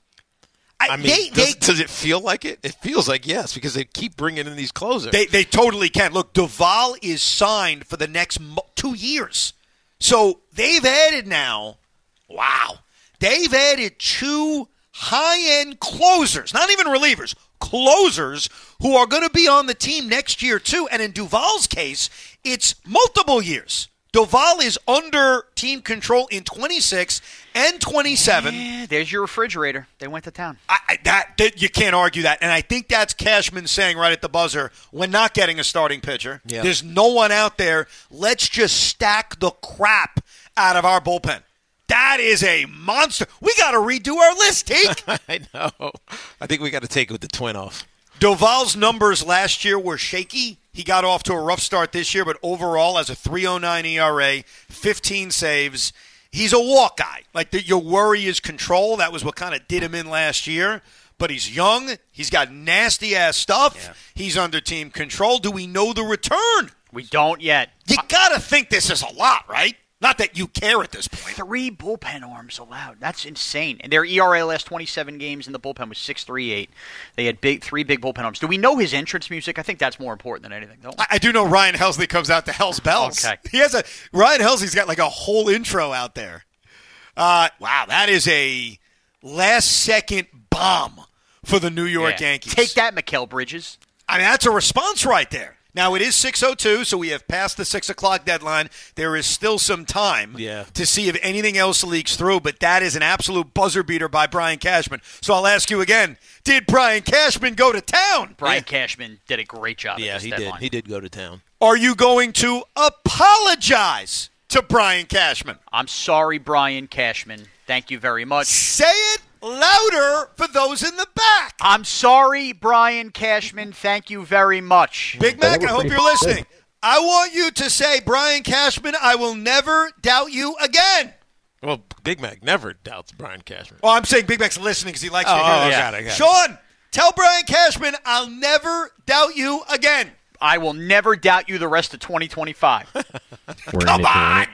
S3: Does it feel like it? It feels like yes, because they keep bringing in these closers.
S2: They totally can. Look, Doval is signed for the next 2 years. So they've added now, they've added 2 high-end closers, not even relievers, closers who are going to be on the team next year too. And in Doval's case, it's multiple years. Doval is under team control in 26 and 27.
S4: Yeah, there's your refrigerator. They went to town.
S2: You can't argue that. And I think that's Cashman saying right at the buzzer, we're not getting a starting pitcher.
S3: Yeah.
S2: There's no one out there. Let's just stack the crap out of our bullpen. That is a monster. We got to redo our list, Teak.
S3: I know. I think we got to take it with the twin off.
S2: Doval's numbers last year were shaky. He got off to a rough start this year, but overall, as a 3.09 ERA, 15 saves, he's a walk guy. Like, your worry is control. That was what kind of did him in last year. But he's young. He's got nasty-ass stuff. Yeah. He's under team control. Do we know the return?
S4: We don't yet.
S2: You got to think this is a lot, right? Not that you care at this point.
S4: 3 bullpen arms allowed. That's insane. And their ERA last 27 games in the bullpen was 6.38. They had 3 big bullpen arms. Do we know his entrance music? I think that's more important than anything, don't we?
S2: I do know Ryan Helsley comes out to Hell's Bells.
S4: Okay.
S2: Ryan Helsley's got like a whole intro out there. Wow, that is a last-second bomb for the New York Yankees.
S6: Take that, Mikal Bridges.
S2: I mean, that's a response right there. Now, it is 6:02, so we have passed the 6 o'clock deadline. There is still some time to see if anything else leaks through, but that is an absolute buzzer beater by Brian Cashman. So I'll ask you again, did Brian Cashman go to town?
S4: Brian Cashman did a great job at this
S3: he
S4: deadline.
S3: did. He did go to town.
S2: Are you going to apologize to Brian Cashman?
S4: I'm sorry, Brian Cashman. Thank you very much.
S2: Say it louder for those in the back.
S4: I'm sorry, Brian Cashman. Thank you very much.
S2: Big Mac, I hope you're listening. I want you to say, Brian Cashman, I will never doubt you again.
S3: Well, Big Mac never doubts Brian Cashman.
S2: Well, I'm saying Big Mac's listening because he likes to hear this.
S3: Got it.
S2: Sean, tell Brian Cashman, I'll never doubt you again.
S4: I will never doubt you the rest of 2025.
S2: Come on.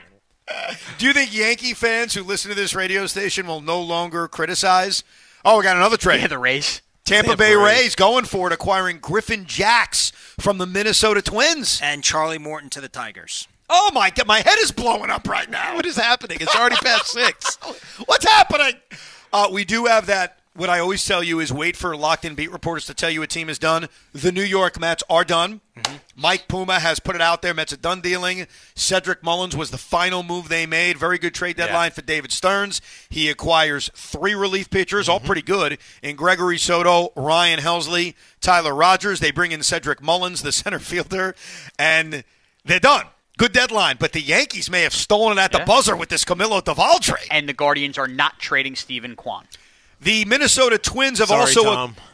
S2: Do you think Yankee fans who listen to this radio station will no longer criticize? Oh, we got another trade.
S4: Yeah, the Rays.
S2: Tampa Bay Rays going for it, acquiring Griffin Jacks from the Minnesota Twins.
S8: And Charlie Morton to the Tigers.
S2: Oh, my God. My head is blowing up right now.
S3: What is happening? It's already past 6.
S2: What's happening? We do have that. What I always tell you is wait for locked-in beat reporters to tell you a team is done. The New York Mets are done. Mm-hmm. Mike Puma has put it out there. Mets are done dealing. Cedric Mullins was the final move they made. Very good trade deadline for David Stearns. He acquires 3 relief pitchers, all pretty good, in Gregory Soto, Ryan Helsley, Tyler Rogers. They bring in Cedric Mullins, the center fielder, and they're done. Good deadline, but the Yankees may have stolen it at the buzzer with this Camilo Doval trade.
S4: And the Guardians are not trading Stephen Kwan.
S2: The Minnesota Twins have also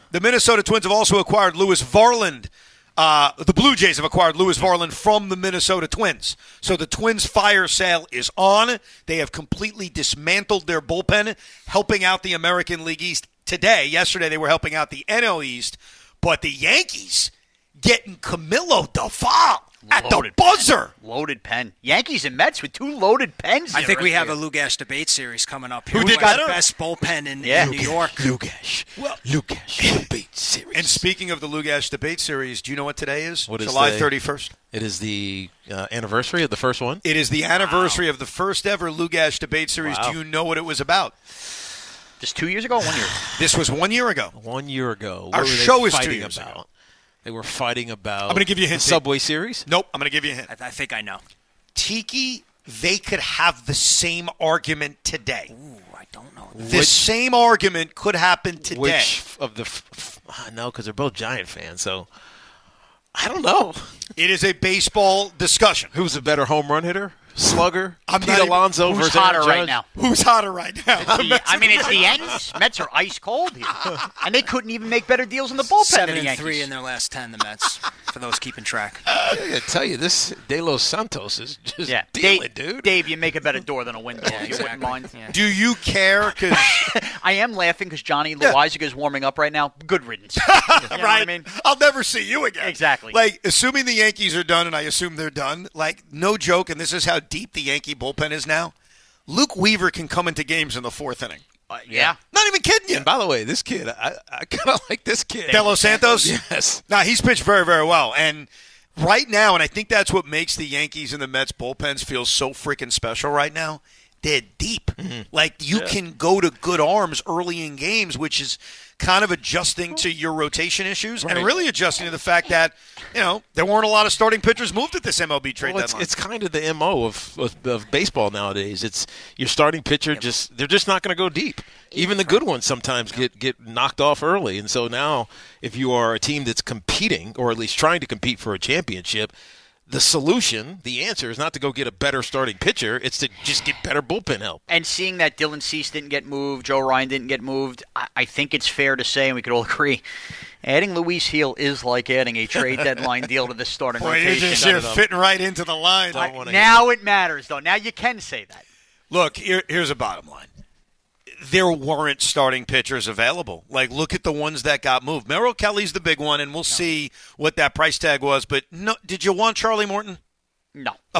S2: acquired Lewis Varland. The Blue Jays have acquired Lewis Varland from the Minnesota Twins. So the Twins' fire sale is on. They have completely dismantled their bullpen, helping out the American League East today. Yesterday they were helping out the NL East. But the Yankees getting Camilo Doval at the buzzer.
S4: Loaded pen. Yankees and Mets with 2 loaded pens.
S8: I think we have a Lugash debate series coming up here.
S2: Who did
S8: got
S2: better?
S8: the best bullpen in New York?
S3: Lugash. Lugash debate series.
S2: And speaking of the Lugash debate series, do you know what today is?
S3: What is
S2: July
S3: today?
S2: 31st.
S3: It is the anniversary of the first one?
S2: It is the anniversary of the first ever Lugash debate series.
S3: Wow.
S2: Do you know what it was about?
S4: Just 2 years ago or 1 year ago?
S2: This was 1 year ago.
S3: 1 year ago.
S2: Our
S3: What were they
S2: show is 2
S3: fighting
S2: years
S3: about?
S2: ago.
S3: They were fighting about
S2: I'm going to give you a hint.
S3: the Subway Series?
S2: Nope, I'm going to give you a hint.
S8: I think I know.
S2: Tiki, they could have the same argument today.
S8: Ooh, I don't know.
S2: The same argument could happen today.
S3: Which of the no, because they're both Giant fans, so I don't know.
S2: It is a baseball discussion.
S3: Who's a better home run hitter? Slugger?
S2: I'm
S3: Pete
S2: not even-
S3: Alonso
S4: Who's
S3: versus
S4: hotter
S3: Aaron
S4: right
S3: Judge?
S4: now?
S2: Who's hotter right now?
S4: I mean, it's the Yankees. Mets are ice cold here. And they couldn't even make better deals in the bullpen than the
S8: 7-3
S4: Yankees.
S8: in their last 10, the Mets, for those keeping track.
S3: I gotta tell you, this De Los Santos is just dealing, dude.
S4: Dave, you make a better door than a window, if you wouldn't mind.
S8: Yeah.
S2: Do you care? Because
S4: I am laughing because Johnny Loizaga is warming up right now. Good riddance. You know what I mean?
S2: I'll never see you again.
S4: Exactly.
S2: Like, assuming the Yankees are done, and I assume they're done, like, no joke, and this is how deep the Yankee bullpen is now, Luke Weaver can come into games in the 4th inning.
S4: Yeah.
S2: Not even kidding you.
S3: And by the way, this kid, I kind of like this kid.
S2: De Los Santos?
S3: Yes.
S2: Now, he's pitched very, very well. And right now, and I think that's what makes the Yankees and the Mets bullpens feel so freaking special right now, they're deep. Like, you can go to good arms early in games, which is kind of adjusting to your rotation issues and really adjusting to the fact that, you know, there weren't a lot of starting pitchers moved at this MLB trade deadline.
S3: It's kind of the MO of baseball nowadays. It's your starting pitcher they're just not going to go deep. Even the good ones sometimes get knocked off early. And so now if you are a team that's competing or at least trying to compete for a championship, the solution, the answer is not to go get a better starting pitcher. It's to just get better bullpen help.
S4: And seeing that Dylan Cease didn't get moved, Joe Ryan didn't get moved, I think it's fair to say, and we could all agree, adding Luis Gil is like adding a trade deadline deal to the starting
S2: Boy, you're
S4: rotation.
S2: just fitting right into the line.
S4: Now it matters, though. Now you can say that.
S2: Look, here's a bottom line. There weren't starting pitchers available. Like, look at the ones that got moved. Merrill Kelly's the big one, and we'll see what that price tag was. But no, did you want Charlie Morton?
S4: No.
S2: Okay.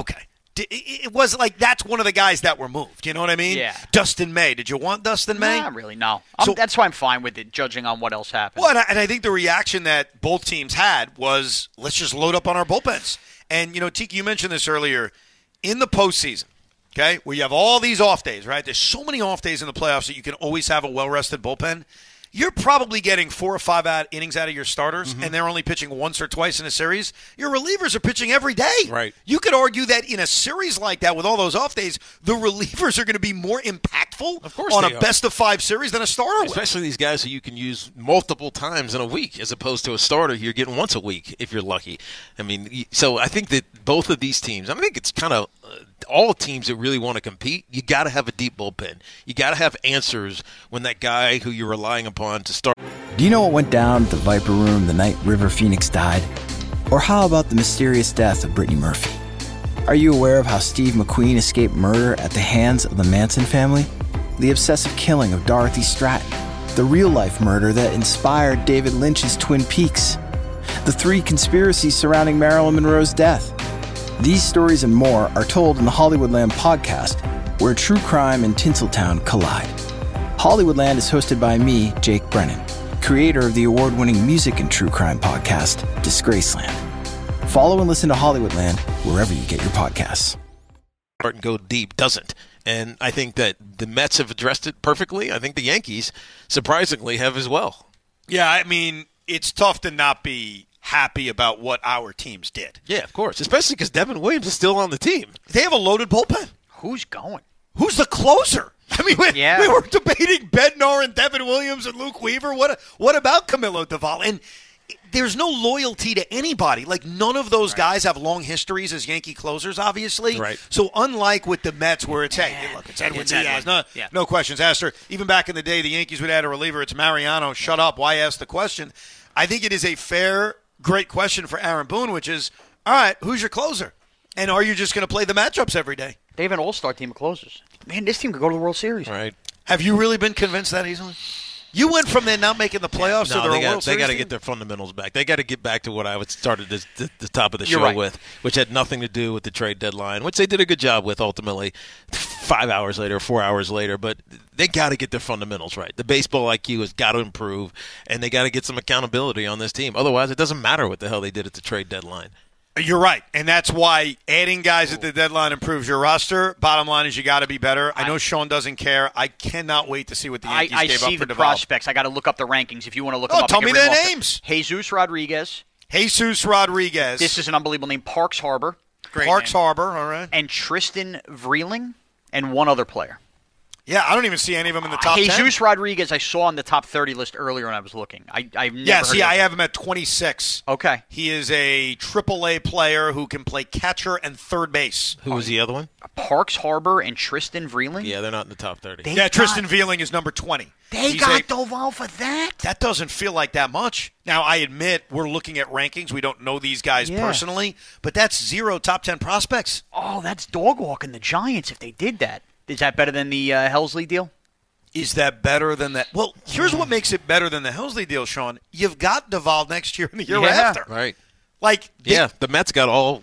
S2: it was like that's one of the guys that were moved. You know what I mean?
S4: Yeah.
S2: Dustin May. Did you want Dustin May?
S4: Not really, no.
S2: So-
S4: That's why I'm fine with it, judging on what else happened.
S2: Well, and I think the reaction that both teams had was, let's just load up on our bullpens. And, Tiki, you mentioned this earlier. In the postseason, okay, where you have all these off days, right? There's so many off days in the playoffs that you can always have a well-rested bullpen. You're probably getting 4 or 5 innings out of your starters, and they're only pitching once or twice in a series. Your relievers are pitching every day.
S3: Right.
S2: You could argue that in a series like that with all those off days, the relievers are going to be more impactful
S3: Of course
S2: on
S3: they
S2: a
S3: are.
S2: best-of-5 series than a starter will.
S3: Especially these guys who you can use multiple times in a week, as opposed to a starter you're getting once a week if you're lucky. I mean, so I think that both of these teams, I think it's kind of all teams that really want to compete, you got to have a deep bullpen. You got to have answers when that guy who you're relying upon to start.
S1: Do you know what went down at the Viper Room the night River Phoenix died? Or how about the mysterious death of Brittany Murphy? Are you aware of how Steve McQueen escaped murder at the hands of the Manson family? The obsessive killing of Dorothy Stratton? The real-life murder that inspired David Lynch's Twin Peaks? The 3 conspiracies surrounding Marilyn Monroe's death? These stories and more are told in the Hollywoodland podcast, where true crime and Tinseltown collide. Hollywoodland is hosted by me, Jake Brennan, creator of the award-winning music and true crime podcast, Disgraceland. Follow and listen to Hollywoodland wherever you get your podcasts.
S3: Start and go deep doesn't. And I think that the Mets have addressed it perfectly. I think the Yankees, surprisingly, have as well.
S2: Yeah, I mean, it's tough to not be happy about what our teams did.
S3: Yeah, of course, especially because Devin Williams is still on the team.
S2: They have a loaded bullpen.
S4: Who's going?
S2: Who's the closer? I mean,
S4: Yeah.
S2: we were debating Bednar and Devin Williams and Luke Weaver. What about Camilo Doval? And there's no loyalty to anybody. Like, none of those guys have long histories as Yankee closers, obviously.
S3: Right.
S2: So unlike with the Mets where it's, hey, look, it's Edwin Diaz. No questions asked. Or even back in the day, the Yankees would add a reliever. It's Mariano. Shut up. Why ask the question? I think it is a fair, great question for Aaron Boone, which is, all right, who's your closer? And are you just going to play the matchups every day?
S4: They have an all-star team of closers. Man, this team could go to the World Series.
S3: Right.
S2: Have you really been convinced that easily? You went from them not making the playoffs to
S3: No,
S2: their
S3: they
S2: World
S3: got
S2: Series
S3: to
S2: team?
S3: get their fundamentals back. They got to get back to what I would started the top of the
S4: You're
S3: show
S4: right.
S3: with, which had nothing to do with the trade deadline, which they did a good job with ultimately 5 hours later, 4 hours later. But they got to get their fundamentals right. The baseball IQ has got to improve, and they got to get some accountability on this team. Otherwise, it doesn't matter what the hell they did at the trade deadline.
S2: You're right, and that's why adding guys at the deadline improves your roster. Bottom line is you got to be better. I know Sean doesn't care. I cannot wait to see what the Yankees
S4: I
S2: gave up
S4: see
S2: for
S4: the
S2: Doval.
S4: prospects. I got to look up the rankings. If you want to look them up,
S2: tell
S4: I can
S2: me
S4: read
S2: their
S4: them off.
S2: names.
S4: Jesus Rodriguez.
S2: Jesus Rodriguez.
S4: This is an unbelievable name. Parks Harbor.
S2: Parks Harbor, all right.
S4: And Tristan Vreeling and one other player.
S2: Yeah, I don't even see any of them in the top 10.
S4: Jesus Rodriguez I saw on the top 30 list earlier when I was looking. I've never heard of
S2: I
S4: him.
S2: have him at 26.
S4: Okay.
S2: He is a AAA player who can play catcher and third base.
S3: Who was the other one?
S4: Parks Harbor and Tristan Vreeling?
S3: Yeah, they're not in the top 30.
S4: They
S2: Yeah,
S4: got-
S2: Tristan Veeling is number 20.
S4: They
S2: He's
S4: got
S2: a-
S4: Doval for that?
S2: That doesn't feel like that much. Now, I admit we're looking at rankings. We don't know these guys
S4: Yeah.
S2: personally, but that's 0 top 10 prospects.
S4: Oh, that's dog walking the Giants if they did that. Is that better than the Helsley deal?
S2: Is that better than that? Well, here's what makes it better than the Helsley deal, Sean. You've got Doval next year and the year after.
S3: Right.
S2: Like,
S3: The Mets got all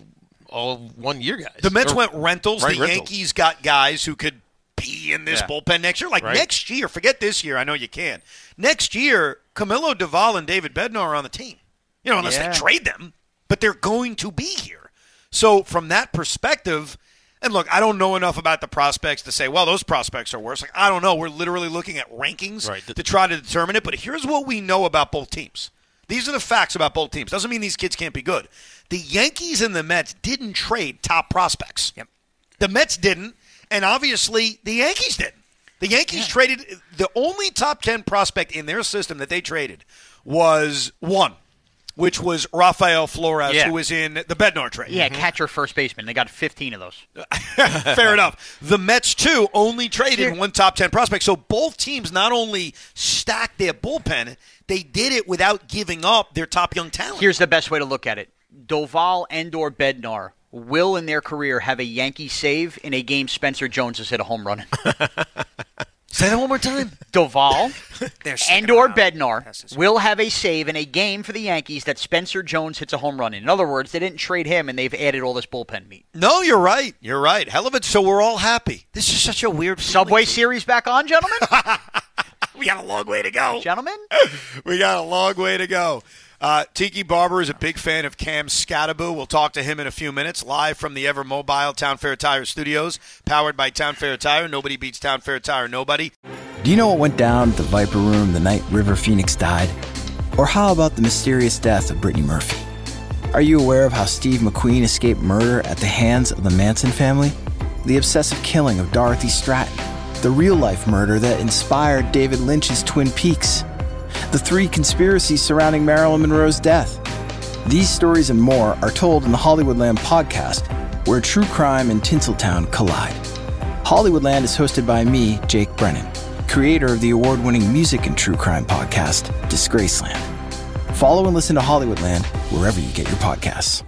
S3: 1 year guys.
S2: the Mets
S3: Or-
S2: went rentals.
S3: right,
S2: The
S3: rentals.
S2: Yankees got guys who could be in this
S3: Yeah.
S2: bullpen next year. Like,
S3: Right.
S2: next year, forget this year. I know you can. Next year, Camilo Doval and David Bednar are on the team. Unless
S4: Yeah.
S2: they trade them. But they're going to be here. So, from that perspective, and look, I don't know enough about the prospects to say, well, those prospects are worse. Like, I don't know. We're literally looking at rankings
S3: Right.
S2: to try to determine it. But here's what we know about both teams. These are the facts about both teams. Doesn't mean these kids can't be good. The Yankees and the Mets didn't trade top prospects.
S8: Yep.
S2: The Mets didn't, and obviously the Yankees didn't. The Yankees traded – the only top 10 prospect in their system that they traded was one, which was Rafael Flores,
S4: Yeah.
S2: who was in the Bednar trade.
S4: Yeah, catcher, first baseman. They got 15 of those.
S2: Fair enough. The Mets, too, only traded one top 10 prospect. So both teams not only stacked their bullpen, they did it without giving up their top young talent.
S4: Here's the best way to look at it. Doval and or Bednar will in their career have a Yankee save in a game Spencer Jones has hit a home run in.
S2: Say that one more time.
S4: Doval
S8: They're sticking
S4: and or
S8: around.
S4: Bednar will have a save in a game for the Yankees that Spencer Jones hits a home run in. In other words, they didn't trade him, and they've added all this bullpen meat.
S2: No, you're right. You're right. Hell of it. So we're all happy. This is such a weird
S4: Subway
S2: feeling.
S4: Series back on, gentlemen?
S2: We got a long way to go.
S4: Gentlemen?
S2: We got a long way to go. Tiki Barber is a big fan of Cam Scattaboo. We'll talk to him in a few minutes, live from the ever mobile Town Fair Tire studios, powered by Town Fair Tire. Nobody beats Town Fair Tire, nobody.
S1: Do you know what went down at the Viper Room the night River Phoenix died? Or how about the mysterious death of Brittany Murphy? Are you aware of how Steve McQueen escaped murder at the hands of the Manson family? The obsessive killing of Dorothy Stratton? The real-life murder that inspired David Lynch's Twin Peaks? The 3 conspiracies surrounding Marilyn Monroe's death? These stories and more are told in the Hollywoodland podcast, where true crime and Tinseltown collide. Hollywoodland is hosted by me, Jake Brennan, creator of the award-winning music and true crime podcast, Disgraceland. Follow and listen to Hollywoodland wherever you get your podcasts.